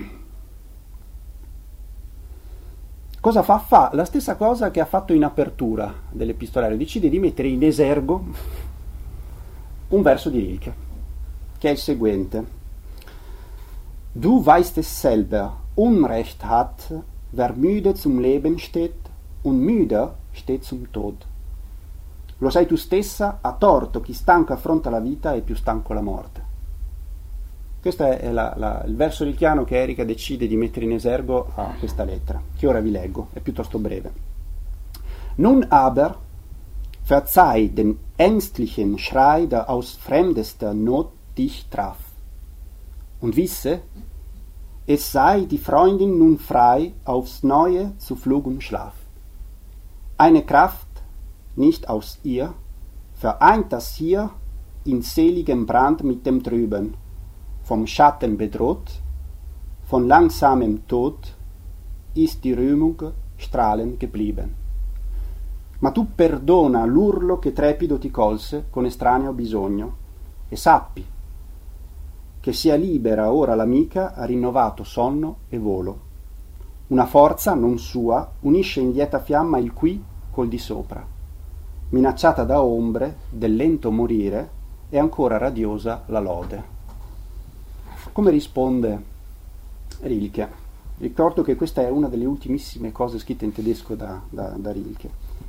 Cosa fa? Fa la stessa cosa che ha fatto in apertura dell'epistolario, decide di mettere in esergo un verso di Rilke, che è il seguente: Du weißt es selber, Unrecht hat, wer müde zum Leben steht, und müder steht zum Tod. Lo sai tu stessa, ha torto chi stanco affronta la vita e più stanco la morte. Questo è il verso richiano che Erika decide di mettere in esergo a questa lettera, che ora vi leggo, è piuttosto breve. Nun aber verzeih den ängstlichen Schrei, der aus fremdester Not dich traf. Und wisse, es sei die Freundin nun frei aufs Neue zu Flug und Schlaf. Eine Kraft, nicht aus ihr, vereint das hier in seligem Brand mit dem Trüben, vom Schatten bedroht, von langsamem Tod ist die Rühmung strahlend geblieben. Ma tu perdona l'urlo che trepido ti colse con estraneo bisogno e sappi che sia libera ora l'amica a rinnovato sonno e volo. Una forza non sua unisce in lieta fiamma il qui col di sopra. Minacciata da ombre del lento morire è ancora radiosa la lode. Come risponde Rilke? Ricordo che questa è una delle ultimissime cose scritte in tedesco da Rilke.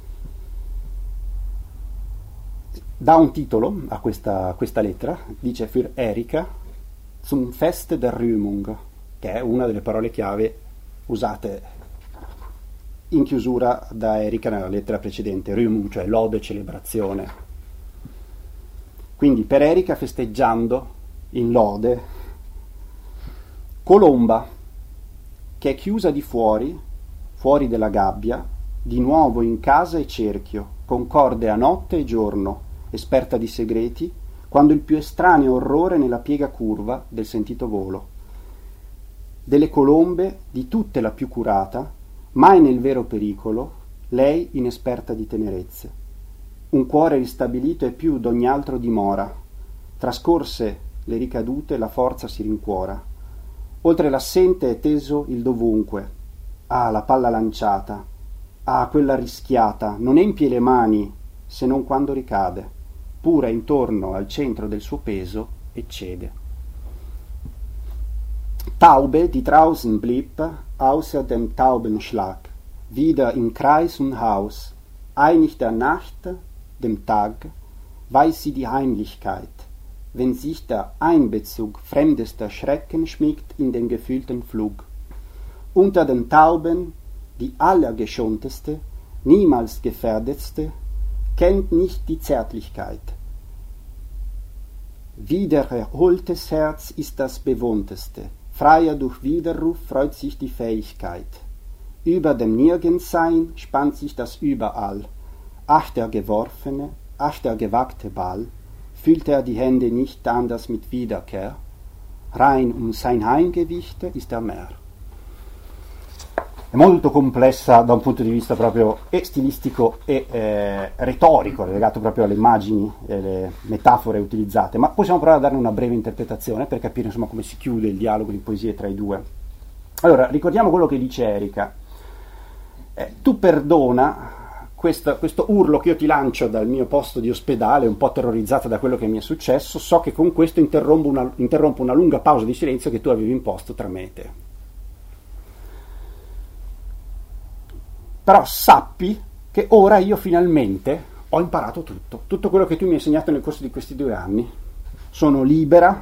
Dà un titolo a questa lettera, dice Für Erika zum Fest der Rühmung, che è una delle parole chiave usate in chiusura da Erika nella lettera precedente, Rühmung, cioè lode, celebrazione. Quindi per Erika, festeggiando in lode, Colomba, che è chiusa di fuori della gabbia, di nuovo in casa e cerchio, concorde a notte e giorno, esperta di segreti, quando il più estraneo orrore nella piega curva del sentito volo. Delle colombe, di tutte la più curata, mai nel vero pericolo, lei inesperta di tenerezze. Un cuore ristabilito e più d'ogni altro dimora. Trascorse le ricadute, la forza si rincuora. Oltre l'assente è teso il dovunque. Ah, la palla lanciata. Ah, quella rischiata. Non empie le mani se non quando ricade. Pura intorno al centro del suo peso eccede. Taube, die draußen blieb, außer dem Taubenschlag, wieder im Kreis und Haus, einig der Nacht, dem Tag, weiß sie die Heimlichkeit, wenn sich der Einbezug fremdester Schrecken schmiegt in den gefühlten Flug. Unter den Tauben, die allergeschonteste, niemals gefährdetste, kennt nicht die Zärtlichkeit. Wiederholtes Herz ist das bewohnteste, freier durch Widerruf freut sich die Fähigkeit. Über dem Nirgendssein spannt sich das Überall. Ach, der geworfene, ach, der gewagte Ball, fühlt er die Hände nicht anders mit Wiederkehr. Rein sein Heimgewicht ist er mehr. È molto complessa da un punto di vista proprio stilistico e retorico, legato proprio alle immagini e alle metafore utilizzate, ma possiamo provare a darne una breve interpretazione per capire insomma come si chiude il dialogo di poesie tra i due. Allora, ricordiamo quello che dice Erika. Tu perdona questo urlo che io ti lancio dal mio posto di ospedale, un po' terrorizzata da quello che mi è successo, so che con questo interrompo una lunga pausa di silenzio che tu avevi imposto tra me e te. Però sappi che ora io finalmente ho imparato tutto quello che tu mi hai insegnato nel corso di questi 2 anni. Sono libera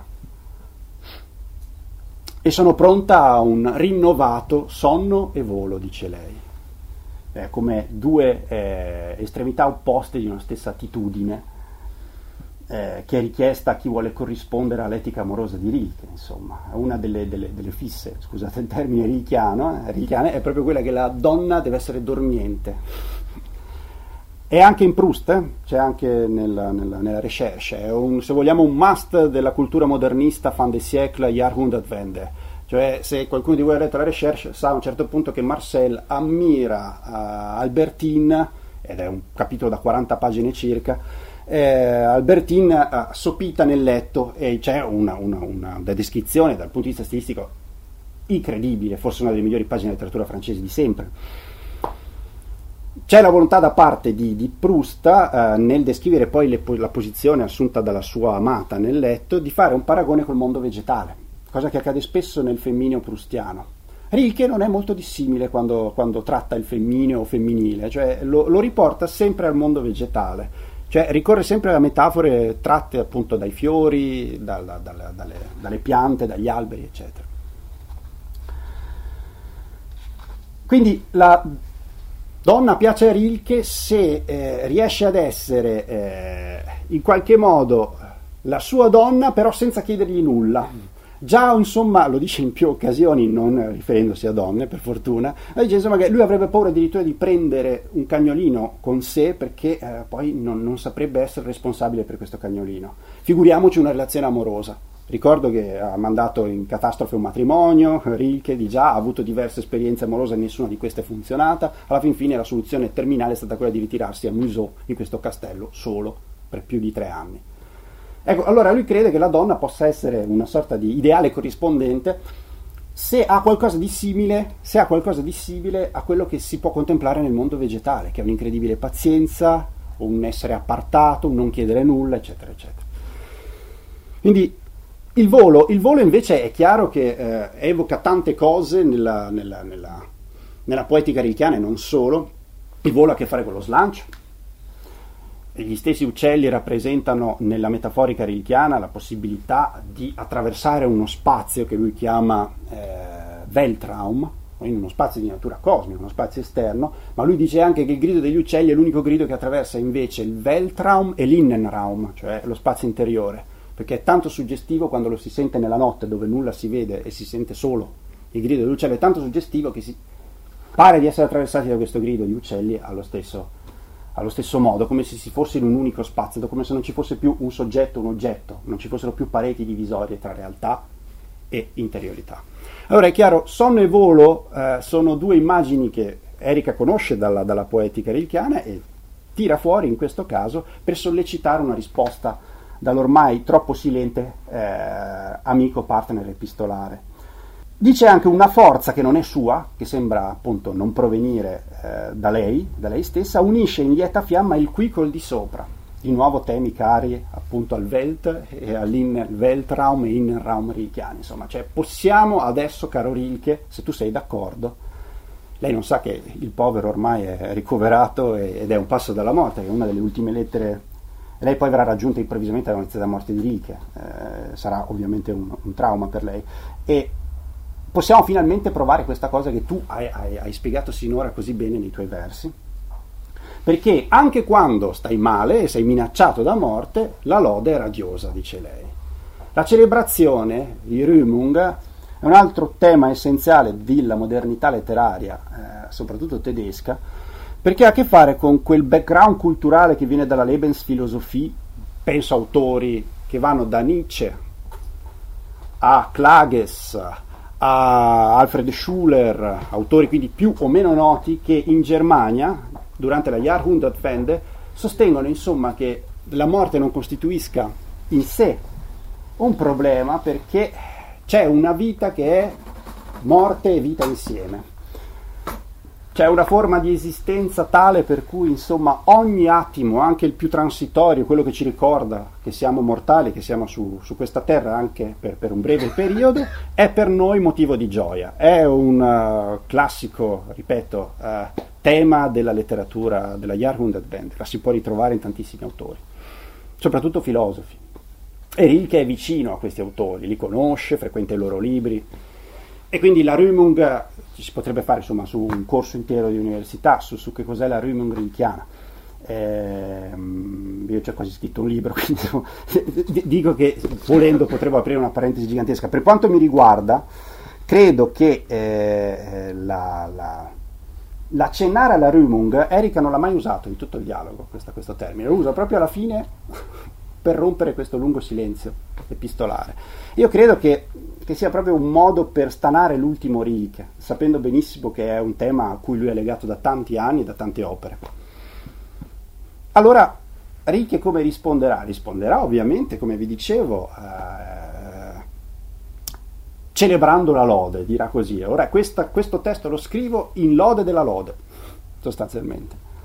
e sono pronta a un rinnovato sonno e volo, dice lei. Come due estremità opposte di una stessa attitudine che è richiesta a chi vuole corrispondere all'etica amorosa di Rilke, insomma. Una delle fisse, scusate il termine rilkiane, è proprio quella che la donna deve essere dormiente. E anche in Proust, c'è anche nella Recherche, è se vogliamo un must della cultura modernista fin des siècles, Jahrhundertwende. Cioè, se qualcuno di voi ha letto la Recherche sa a un certo punto che Marcel ammira Albertine, ed è un capitolo da 40 pagine circa, Albertine sopita nel letto, e c'è una descrizione dal punto di vista stilistico incredibile, forse una delle migliori pagine di letteratura francese di sempre. C'è la volontà da parte di Proust, nel descrivere poi la posizione assunta dalla sua amata nel letto, di fare un paragone col mondo vegetale, cosa che accade spesso nel femmineo proustiano. Rilke non è molto dissimile quando tratta il femmineo o femminile, cioè lo riporta sempre al mondo vegetale, cioè ricorre sempre a metafore tratte appunto dai fiori, dalle piante, dagli alberi, eccetera. Quindi la donna piace a Rilke se riesce ad essere in qualche modo la sua donna, però senza chiedergli nulla. Già, insomma, lo dice in più occasioni, non riferendosi a donne, per fortuna, dice insomma che lui avrebbe paura addirittura di prendere un cagnolino con sé perché poi non saprebbe essere responsabile per questo cagnolino. Figuriamoci una relazione amorosa. Ricordo che ha mandato in catastrofe un matrimonio, Rilke di già ha avuto diverse esperienze amorose, nessuna di queste è funzionata, alla fin fine la soluzione terminale è stata quella di ritirarsi a Museau, in questo castello, solo per più di 3 anni. Ecco, allora lui crede che la donna possa essere una sorta di ideale corrispondente se ha qualcosa di simile a quello che si può contemplare nel mondo vegetale, che è un'incredibile pazienza, un essere appartato, un non chiedere nulla, eccetera, eccetera. Quindi il volo invece è chiaro che evoca tante cose nella poetica rilkiana e non solo. Il volo ha a che fare con lo slancio. Gli stessi uccelli rappresentano nella metaforica rilkiana la possibilità di attraversare uno spazio che lui chiama Weltraum, in uno spazio di natura cosmica, uno spazio esterno, ma lui dice anche che il grido degli uccelli è l'unico grido che attraversa invece il Weltraum e l'Innenraum, cioè lo spazio interiore, perché è tanto suggestivo quando lo si sente nella notte dove nulla si vede e si sente solo il grido dell'uccello, è tanto suggestivo che si pare di essere attraversati da questo grido di uccelli allo stesso modo, come se si fosse in un unico spazio, come se non ci fosse più un soggetto, un oggetto, non ci fossero più pareti divisorie tra realtà e interiorità. Allora è chiaro, sonno e volo sono 2 immagini che Erika conosce dalla poetica rilkiana e tira fuori in questo caso per sollecitare una risposta dall'ormai troppo silente amico partner epistolare. Dice anche una forza che non è sua, che sembra appunto non provenire da lei stessa, unisce in lieta fiamma il qui col di sopra, di nuovo temi cari appunto al Welt e Weltraum e Innenraum rilkiani. Insomma, cioè possiamo adesso, caro Rilke, se tu sei d'accordo, lei non sa che il povero ormai è ricoverato ed è un passo dalla morte, che è una delle ultime lettere. Lei poi verrà raggiunta improvvisamente dalla notizia della morte di Rilke, sarà ovviamente un trauma per lei, e possiamo finalmente provare questa cosa che tu hai spiegato sinora così bene nei tuoi versi, perché anche quando stai male e sei minacciato da morte, la lode è radiosa, dice lei. La celebrazione, di Rührung, è un altro tema essenziale della modernità letteraria, soprattutto tedesca, perché ha a che fare con quel background culturale che viene dalla Lebensphilosophie. Penso a autori che vanno da Nietzsche a Klages, a Alfred Schuller, autori quindi più o meno noti, che in Germania, durante la Jahrhundertwende, sostengono insomma che la morte non costituisca in sé un problema, perché c'è una vita che è morte e vita insieme. C'è una forma di esistenza tale per cui, insomma, ogni attimo, anche il più transitorio, quello che ci ricorda che siamo mortali, che siamo su questa terra anche per un breve periodo, è per noi motivo di gioia. È un classico, ripeto, tema della letteratura della Jahrhundertwende. La si può ritrovare in tantissimi autori, soprattutto filosofi. E Rilke è vicino a questi autori, li conosce, frequenta i loro libri. E quindi la Rührung, ci si potrebbe fare insomma su un corso intero di università su che cos'è la Rührung rilkiana. Io ci ho quasi scritto un libro, quindi dico che volendo potremmo aprire una parentesi gigantesca. Per quanto mi riguarda, credo che l'accennare alla Rührung, Erika non l'ha mai usato in tutto il dialogo, questo termine, lo usa proprio alla fine per rompere questo lungo silenzio epistolare. Io credo che sia proprio un modo per stanare l'ultimo Rilke, sapendo benissimo che è un tema a cui lui è legato da tanti anni e da tante opere. Allora, Rilke come risponderà? Risponderà ovviamente, come vi dicevo, celebrando la lode, dirà così. Ora, questo testo lo scrivo in lode della lode, sostanzialmente.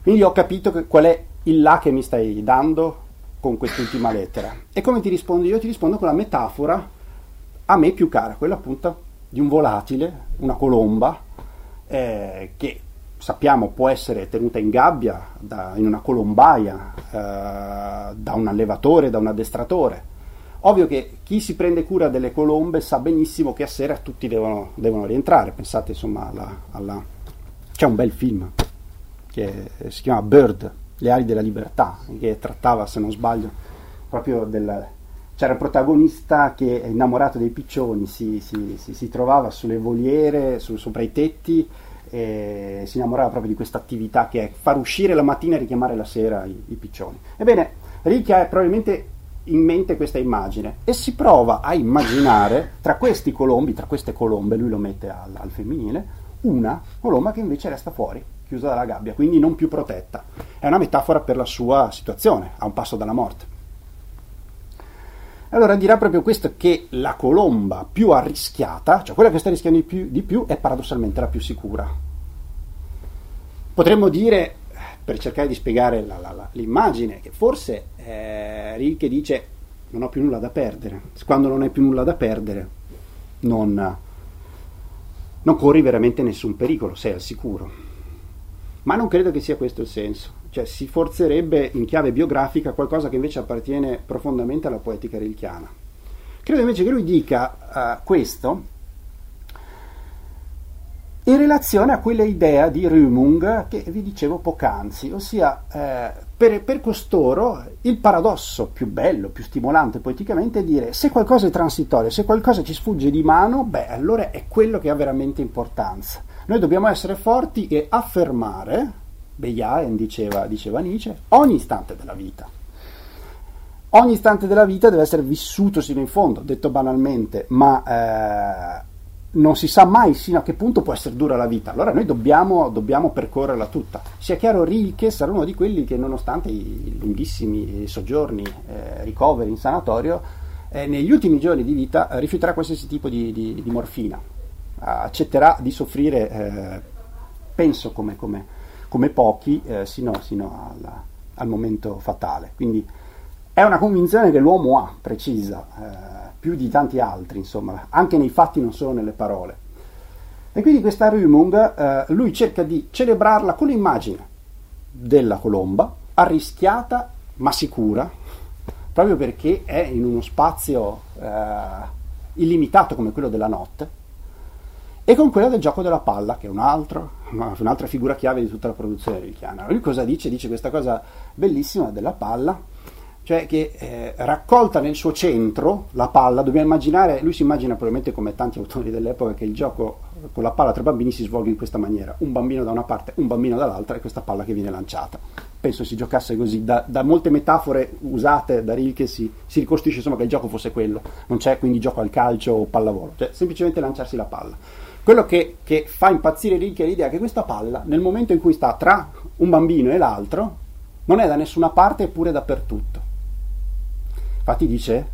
Quindi ho capito qual è il là che mi stai dando con quest'ultima lettera. E come ti rispondo io? Ti rispondo con la metafora a me più cara, quella appunto di un volatile, una colomba, che sappiamo può essere tenuta in gabbia, in una colombaia, da un allevatore, da un addestratore. Ovvio che chi si prende cura delle colombe sa benissimo che a sera tutti devono rientrare. Pensate insomma c'è un bel film che si chiama Bird, Le ali della libertà, che trattava, se non sbaglio, proprio c'era il protagonista che è innamorato dei piccioni, si trovava sulle voliere, sopra i tetti, e si innamorava proprio di questa attività che è far uscire la mattina e richiamare la sera i piccioni. Ebbene, Rilke ha probabilmente in mente questa immagine e si prova a immaginare tra queste colombe, lui lo mette al femminile, una colomba che invece resta fuori, chiusa dalla gabbia, quindi non più protetta. È una metafora per la sua situazione, a un passo dalla morte. Allora dirà proprio questo, che la colomba più arrischiata, cioè quella che sta rischiando di più, è paradossalmente la più sicura. Potremmo dire, per cercare di spiegare l'immagine, che forse Rilke dice non ho più nulla da perdere. Quando non hai più nulla da perdere non corri veramente nessun pericolo, sei al sicuro. Ma non credo che sia questo il senso. Cioè si forzerebbe in chiave biografica qualcosa che invece appartiene profondamente alla poetica rilkiana. Credo invece che lui dica questo in relazione a quella idea di Rümung che vi dicevo poc'anzi, ossia per costoro il paradosso più bello, più stimolante poeticamente è dire se qualcosa è transitorio, se qualcosa ci sfugge di mano, allora è quello che ha veramente importanza. Noi dobbiamo essere forti e affermare, Bejahen diceva Nietzsche, ogni istante della vita. Ogni istante della vita deve essere vissuto sino in fondo, detto banalmente, ma non si sa mai sino a che punto può essere dura la vita. Allora noi dobbiamo percorrerla tutta. Sia chiaro, Rilke sarà uno di quelli che nonostante i lunghissimi soggiorni, ricoveri in sanatorio, negli ultimi giorni di vita rifiuterà qualsiasi tipo di morfina, accetterà di soffrire, penso come pochi, sino al momento fatale. Quindi è una convinzione che l'uomo ha, precisa, più di tanti altri, insomma, anche nei fatti, non solo nelle parole. E quindi questa Rümung, lui cerca di celebrarla con l'immagine della colomba, arrischiata ma sicura, proprio perché è in uno spazio illimitato come quello della notte, e con quella del gioco della palla, che è un'altra figura chiave di tutta la produzione rilkiana. Lui cosa dice? Dice questa cosa bellissima della palla, cioè che raccolta nel suo centro la palla, dobbiamo immaginare, lui si immagina probabilmente come tanti autori dell'epoca che il gioco con la palla tra bambini si svolga in questa maniera, un bambino da una parte, un bambino dall'altra e questa palla che viene lanciata. Penso si giocasse così, da molte metafore usate da Rilke si ricostruisce insomma che il gioco fosse quello, non c'è quindi gioco al calcio o pallavolo, cioè semplicemente lanciarsi la palla. Quello che fa impazzire Rilke è l'idea che questa palla, nel momento in cui sta tra un bambino e l'altro, non è da nessuna parte eppure dappertutto. Infatti dice,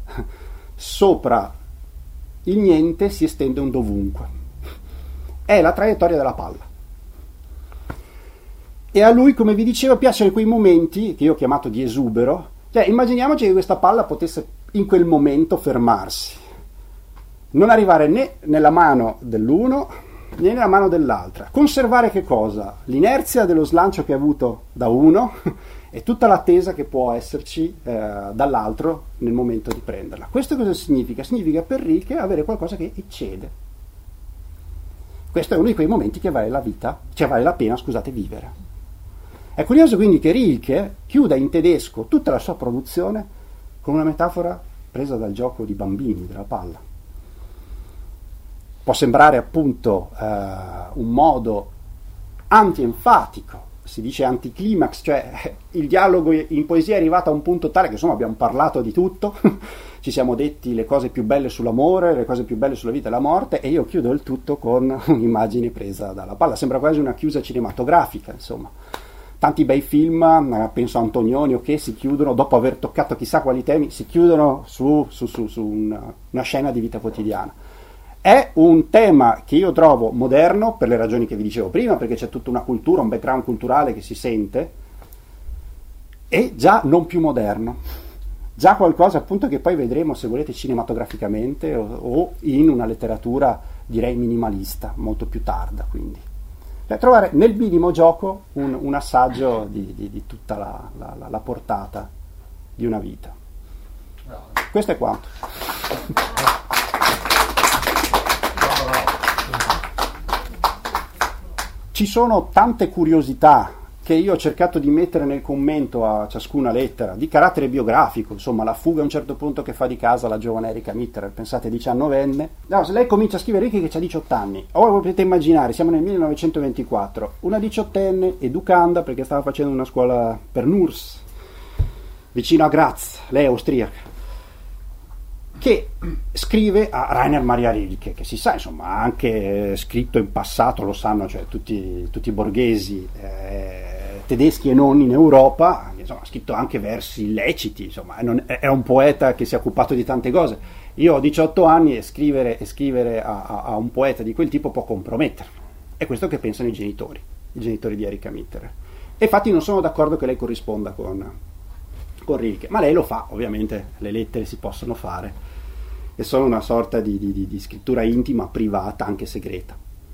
sopra il niente si estende un dovunque. È la traiettoria della palla. E a lui, come vi dicevo, piacciono quei momenti, che io ho chiamato di esubero, cioè immaginiamoci che questa palla potesse in quel momento fermarsi. Non arrivare né nella mano dell'uno né nella mano dell'altra. Conservare che cosa? L'inerzia dello slancio che ha avuto da uno e tutta l'attesa che può esserci dall'altro nel momento di prenderla. Questo cosa significa? Significa per Rilke avere qualcosa che eccede. Questo è uno di quei momenti che vale la pena vivere. È curioso quindi che Rilke chiuda in tedesco tutta la sua produzione con una metafora presa dal gioco di bambini, della palla. Può sembrare appunto un modo anti-enfatico, si dice anticlimax, cioè il dialogo in poesia è arrivato a un punto tale che insomma abbiamo parlato di tutto, ci siamo detti le cose più belle sull'amore, le cose più belle sulla vita e la morte, e io chiudo il tutto con un'immagine presa dalla palla. Sembra quasi una chiusa cinematografica, insomma. Tanti bei film, penso a Antonioni, che si chiudono, dopo aver toccato chissà quali temi, si chiudono su una scena di vita quotidiana. È un tema che io trovo moderno per le ragioni che vi dicevo prima, perché c'è tutta una cultura, un background culturale che si sente, e già non più moderno, già qualcosa appunto che poi vedremo, se volete, cinematograficamente o in una letteratura direi minimalista, molto più tarda. Quindi trovare nel minimo gioco un assaggio di tutta la portata di una vita. Questo è quanto. Ci sono tante curiosità che io ho cercato di mettere nel commento a ciascuna lettera, di carattere biografico, insomma, la fuga a un certo punto che fa di casa la giovane Erika Mitterer, pensate 19enne. No, se lei comincia a scrivere che ha 18 anni, ora potete immaginare, siamo nel 1924, una 18enne educanda perché stava facendo una scuola per nurse, vicino a Graz, lei è austriaca, che scrive a Rainer Maria Rilke, che si sa, insomma, ha anche scritto in passato, lo sanno, cioè tutti i borghesi tedeschi e non in Europa, insomma, ha scritto anche versi illeciti, insomma, è un poeta che si è occupato di tante cose. Io ho 18 anni e scrivere a un poeta di quel tipo può comprometterlo. È questo che pensano i genitori di Erika Mitterer. E infatti non sono d'accordo che lei corrisponda con Rilke, ma lei lo fa, ovviamente le lettere si possono fare e sono una sorta di scrittura intima, privata, anche segreta.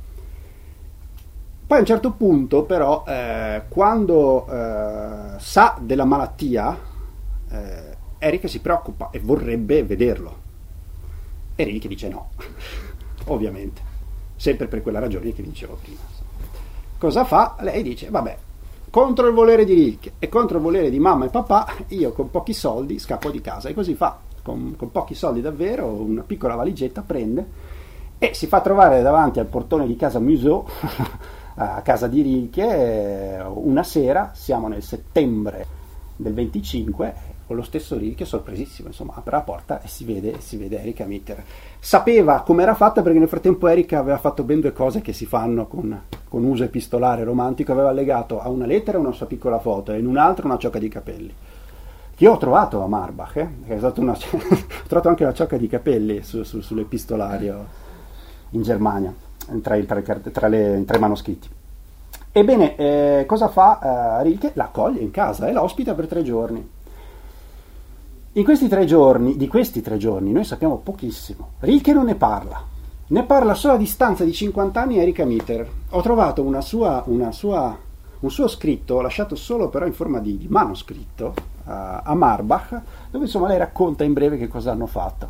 Poi a un certo punto però quando sa della malattia Erika si preoccupa e vorrebbe vederlo e Rilke dice no ovviamente, sempre per quella ragione che vi dicevo prima. Cosa fa? Lei dice vabbè, contro il volere di Rilke e contro il volere di mamma e papà, io con pochi soldi scappo di casa. E così fa, con pochi soldi davvero, una piccola valigetta prende e si fa trovare davanti al portone di casa Museau, a casa di Rilke, una sera, siamo nel settembre del 25, con lo stesso Rilke, sorpresissimo, insomma, apre la porta e si vede Erika Mitterer. Sapeva come era fatta perché nel frattempo Erika aveva fatto ben due cose che si fanno con uso epistolare romantico, aveva allegato a una lettera una sua piccola foto e in un'altra una ciocca di capelli. Che io ho trovato a Marbach, che è stata ho trovato anche la ciocca di capelli sull'epistolario in Germania, tra i manoscritti. Ebbene, cosa fa Rilke? La accoglie in casa e la ospita per 3 giorni. Di questi 3 giorni noi sappiamo pochissimo. Rilke non ne parla solo a distanza di 50 anni Erika Mitterer. Ho trovato un suo scritto, lasciato solo però in forma di manoscritto, a Marbach, dove insomma lei racconta in breve che cosa hanno fatto.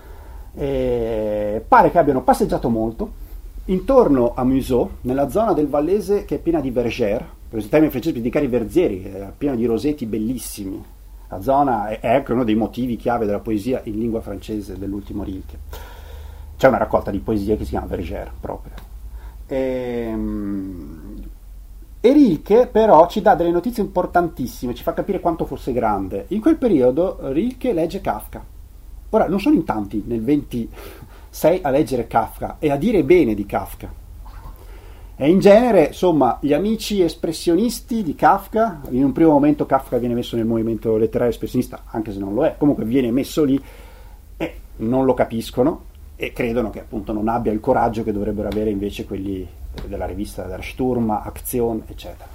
Pare che abbiano passeggiato molto intorno a Museau, nella zona del Vallese che è piena di vergères, per il termine francese per indicare i verzieri, è piena di roseti bellissimi. La zona è anche uno dei motivi chiave della poesia in lingua francese dell'ultimo Rilke. C'è una raccolta di poesie che si chiama Vergères proprio. E Rilke però ci dà delle notizie importantissime, ci fa capire quanto fosse grande. In quel periodo Rilke legge Kafka. Ora, non sono in tanti nel 26 a leggere Kafka e a dire bene di Kafka. E in genere, insomma, gli amici espressionisti di Kafka, in un primo momento Kafka viene messo nel movimento letterario espressionista, anche se non lo è, comunque viene messo lì e non lo capiscono e credono che appunto non abbia il coraggio che dovrebbero avere invece quelli della rivista Der Sturm, Aktion, eccetera.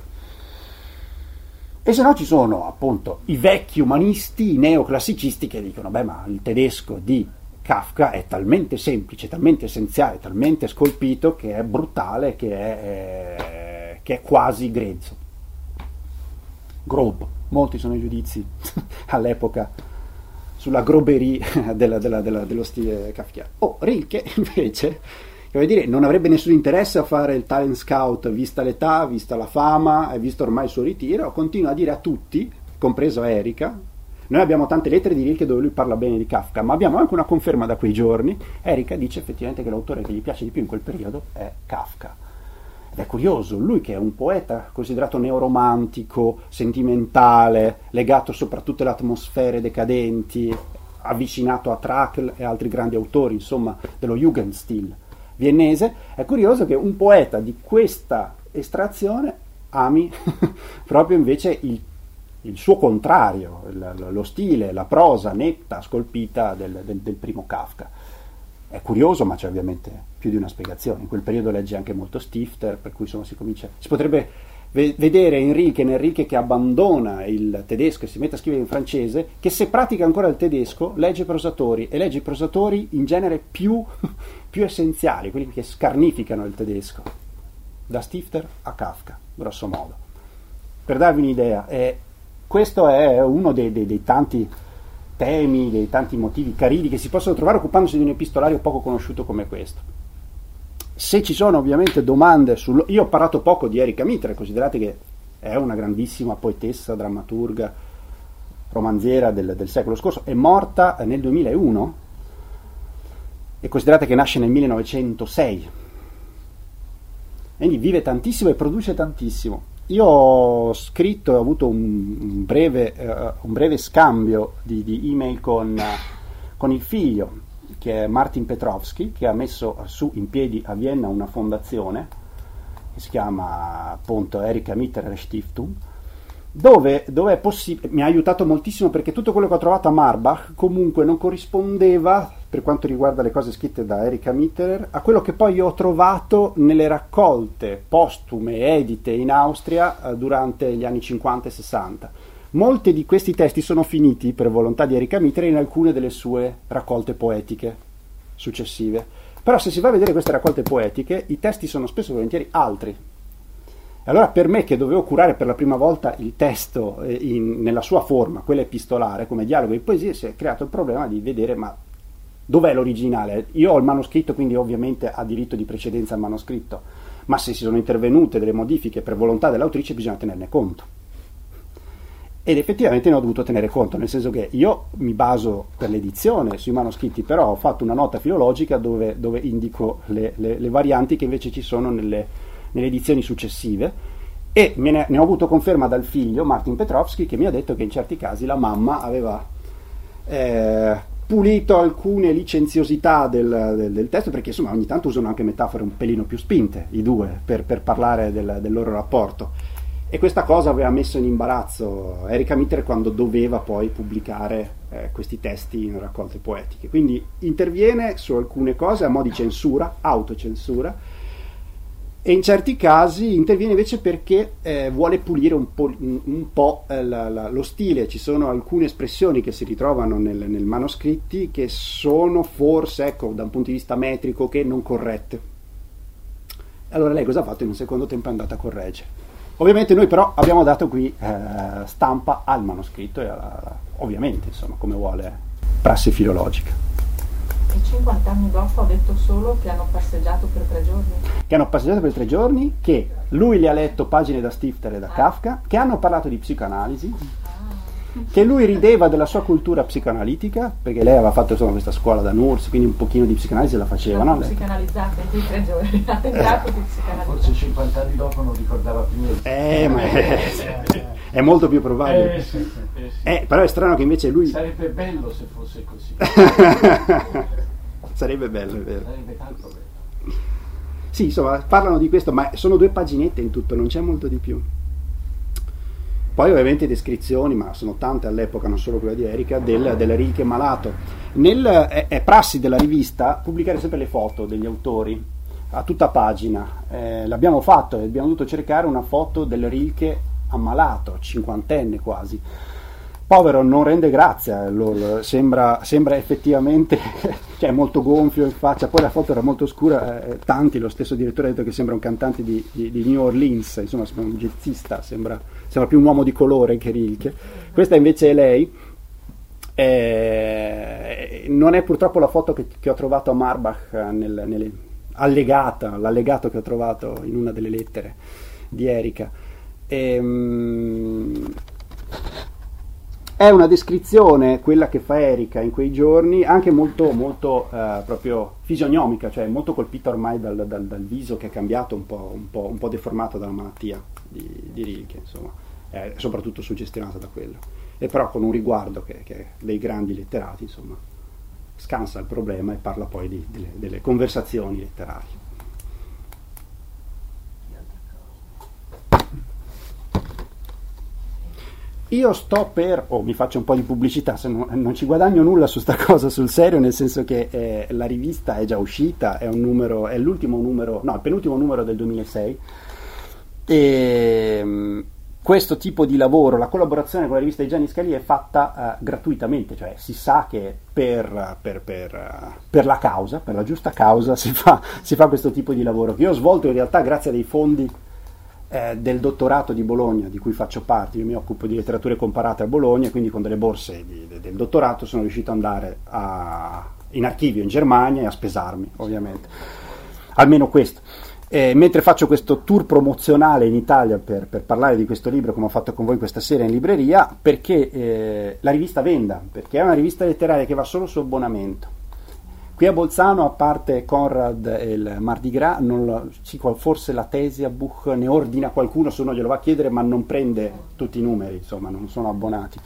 E se no ci sono appunto i vecchi umanisti, i neoclassicisti che dicono beh, ma il tedesco di Kafka è talmente semplice, talmente essenziale, talmente scolpito che è brutale, che è quasi grezzo. Grob, molti sono i giudizi all'epoca sulla groberie dello stile kafkiano. Rilke invece, che vuol dire, non avrebbe nessun interesse a fare il talent scout, vista l'età, vista la fama e visto ormai il suo ritiro, continua a dire a tutti, compreso a Erika. Noi abbiamo tante lettere di Rilke dove lui parla bene di Kafka, ma abbiamo anche una conferma da quei giorni. Erika dice effettivamente che l'autore che gli piace di più in quel periodo è Kafka. Ed è curioso, lui che è un poeta considerato neoromantico, sentimentale, legato soprattutto alle atmosfere decadenti, avvicinato a Trakl e altri grandi autori, insomma, dello Jugendstil viennese, è curioso che un poeta di questa estrazione ami proprio invece il suo contrario, lo stile, la prosa netta, scolpita del primo Kafka. È curioso, ma c'è ovviamente più di una spiegazione. In quel periodo legge anche molto Stifter, per cui insomma si potrebbe vedere Enrique che abbandona il tedesco e si mette a scrivere in francese, che se pratica ancora il tedesco legge prosatori, e legge i prosatori in genere più essenziali, quelli che scarnificano il tedesco, da Stifter a Kafka, grosso modo. Per darvi un'idea, questo è uno dei tanti temi, dei tanti motivi carini che si possono trovare occupandosi di un epistolario poco conosciuto come questo. Se ci sono ovviamente domande io ho parlato poco di Erika Mitre, considerate che è una grandissima poetessa, drammaturga, romanziera del secolo scorso, è morta nel 2001 e considerate che nasce nel 1906, quindi vive tantissimo e produce tantissimo. Io ho scritto e ho avuto un breve scambio di email con il figlio, che è Martin Petrovsky, che ha messo in piedi a Vienna una fondazione che si chiama appunto Erika Mitter Stiftung, dove è possibile. Mi ha aiutato moltissimo, perché tutto quello che ho trovato a Marbach comunque non corrispondeva, per quanto riguarda le cose scritte da Erika Mitterer, a quello che poi io ho trovato nelle raccolte postume edite in Austria durante gli anni 50 e 60. Molti di questi testi sono finiti per volontà di Erika Mitterer in alcune delle sue raccolte poetiche successive. Però se si va a vedere queste raccolte poetiche, i testi sono spesso e volentieri altri. E allora per me, che dovevo curare per la prima volta il testo nella sua forma, quella epistolare, come dialogo e poesia, si è creato il problema di vedere ma dov'è l'originale. Io ho il manoscritto, quindi ovviamente ha diritto di precedenza al manoscritto, ma se si sono intervenute delle modifiche per volontà dell'autrice bisogna tenerne conto. Ed effettivamente ne ho dovuto tenere conto, nel senso che io mi baso per l'edizione sui manoscritti, però ho fatto una nota filologica dove indico le varianti che invece ci sono nelle edizioni successive, e ne ho avuto conferma dal figlio Martin Petrovsky, che mi ha detto che in certi casi la mamma aveva pulito alcune licenziosità del testo, perché insomma ogni tanto usano anche metafore un pelino più spinte i due per parlare del loro rapporto, e questa cosa aveva messo in imbarazzo Erika Mitter quando doveva poi pubblicare questi testi in raccolte poetiche. Quindi interviene su alcune cose a mo' di censura, autocensura, e in certi casi interviene invece perché vuole pulire un po' lo stile. Ci sono alcune espressioni che si ritrovano nel manoscritti che sono forse, ecco, da un punto di vista metrico, che non corrette. Allora lei cosa ha fatto? In un secondo tempo è andata a correggere. Ovviamente noi però abbiamo dato qui stampa al manoscritto e ovviamente, insomma, come vuole prassi filologica.
E 50 anni dopo ha detto solo che hanno passeggiato per 3 giorni.
Che hanno passeggiato per 3 giorni, che lui le ha letto pagine da Stifter e da Kafka, che hanno parlato di psicoanalisi, che lui rideva della sua cultura psicoanalitica, perché lei aveva fatto insomma questa scuola da Nurs, quindi un pochino di psicoanalisi la faceva, no?
Psicanalizzata in quei 3 giorni, ha tentato di psicanalizzare.
Forse 50 anni dopo non ricordava più niente.
Ma è molto più probabile.
Sì.
Però è strano che invece lui...
Sarebbe bello se fosse così.
Sarebbe bello, è vero.
Sarebbe tanto bello.
Sì, insomma, parlano di questo, ma sono 2 paginette in tutto, non c'è molto di più. Poi ovviamente descrizioni, ma sono tante all'epoca, non solo quella di Erika, del Rilke malato. È prassi della rivista pubblicare sempre le foto degli autori a tutta pagina. L'abbiamo fatto e abbiamo dovuto cercare una foto del Rilke ammalato, 50enne quasi. Povero, non rende grazia, sembra effettivamente, cioè molto gonfio in faccia, poi la foto era molto scura, tanti, lo stesso direttore ha detto che sembra un cantante di New Orleans, insomma sembra un jazzista, sembra più un uomo di colore che Rilke. Questa invece è lei, non è purtroppo la foto che ho trovato a Marbach, l'allegato che ho trovato in una delle lettere di Erika. È una descrizione, quella che fa Erika in quei giorni, anche molto proprio fisionomica, cioè molto colpita ormai dal viso che è cambiato, un po' deformato dalla malattia di Rilke, insomma, soprattutto suggestionata da quello. E però con un riguardo che è dei grandi letterati, insomma, scansa il problema e parla poi delle conversazioni letterarie. Io sto mi faccio un po' di pubblicità, se non ci guadagno nulla su sta cosa sul serio, nel senso che la rivista è già uscita, è il penultimo numero del 2006, e questo tipo di lavoro, la collaborazione con la rivista di Gianni Scalia è fatta gratuitamente, cioè si sa che per la causa, per la giusta causa si fa questo tipo di lavoro, che io ho svolto in realtà grazie a dei fondi del dottorato di Bologna, di cui faccio parte. Io mi occupo di letterature comparate a Bologna, quindi con delle borse del dottorato sono riuscito ad andare in archivio in Germania e a spesarmi, ovviamente, almeno questo. Mentre faccio questo tour promozionale in Italia per parlare di questo libro, come ho fatto con voi questa sera in libreria, perché la rivista venda, perché è una rivista letteraria che va solo su abbonamento. Qui a Bolzano, a parte Conrad e il Mardi Gras, forse la Tesia Buch ne ordina qualcuno, se uno glielo va a chiedere, ma non prende tutti i numeri, insomma, non sono abbonati.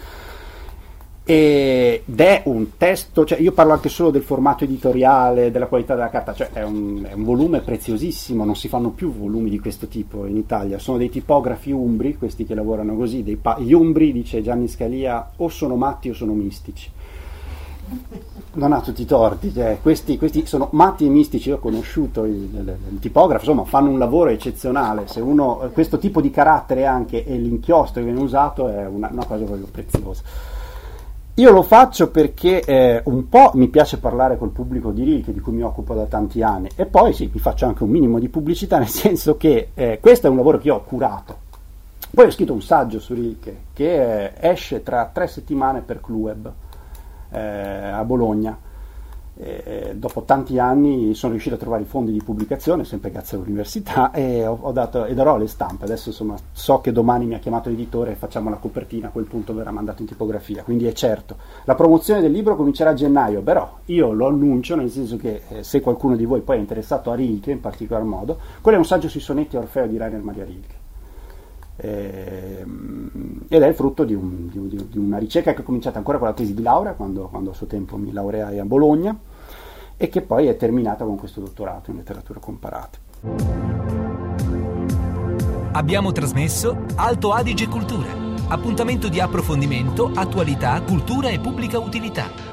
Ed è un testo, cioè io parlo anche solo del formato editoriale, della qualità della carta, cioè è un volume preziosissimo, non si fanno più volumi di questo tipo in Italia, sono dei tipografi umbri, questi che lavorano così, gli umbri, dice Gianni Scalia, o sono matti o sono mistici. Non ha tutti i torti, cioè, questi sono matti e mistici. Io ho conosciuto il tipografo, insomma fanno un lavoro eccezionale, se uno questo tipo di carattere anche e l'inchiostro che viene usato è una cosa proprio preziosa. Io lo faccio perché un po' mi piace parlare col pubblico di Rilke, di cui mi occupo da tanti anni, e poi sì, mi faccio anche un minimo di pubblicità, nel senso che questo è un lavoro che io ho curato. Poi ho scritto un saggio su Rilke che esce tra 3 settimane per Clueb a Bologna. Dopo tanti anni sono riuscito a trovare i fondi di pubblicazione, sempre grazie all'università, e darò le stampe. Adesso insomma so che domani mi ha chiamato l'editore e facciamo la copertina, a quel punto verrà mandato in tipografia, quindi è certo. La promozione del libro comincerà a gennaio, però io lo annuncio, nel senso che se qualcuno di voi poi è interessato a Rilke in particolar modo, quello è un saggio sui sonetti Orfeo di Rainer Maria Rilke. Ed è il frutto di una ricerca che ho cominciato ancora con la tesi di laurea, quando a suo tempo mi laureai a Bologna, e che poi è terminata con questo dottorato in letterature comparate.
Abbiamo trasmesso Alto Adige Cultura, appuntamento di approfondimento, attualità, cultura e pubblica utilità.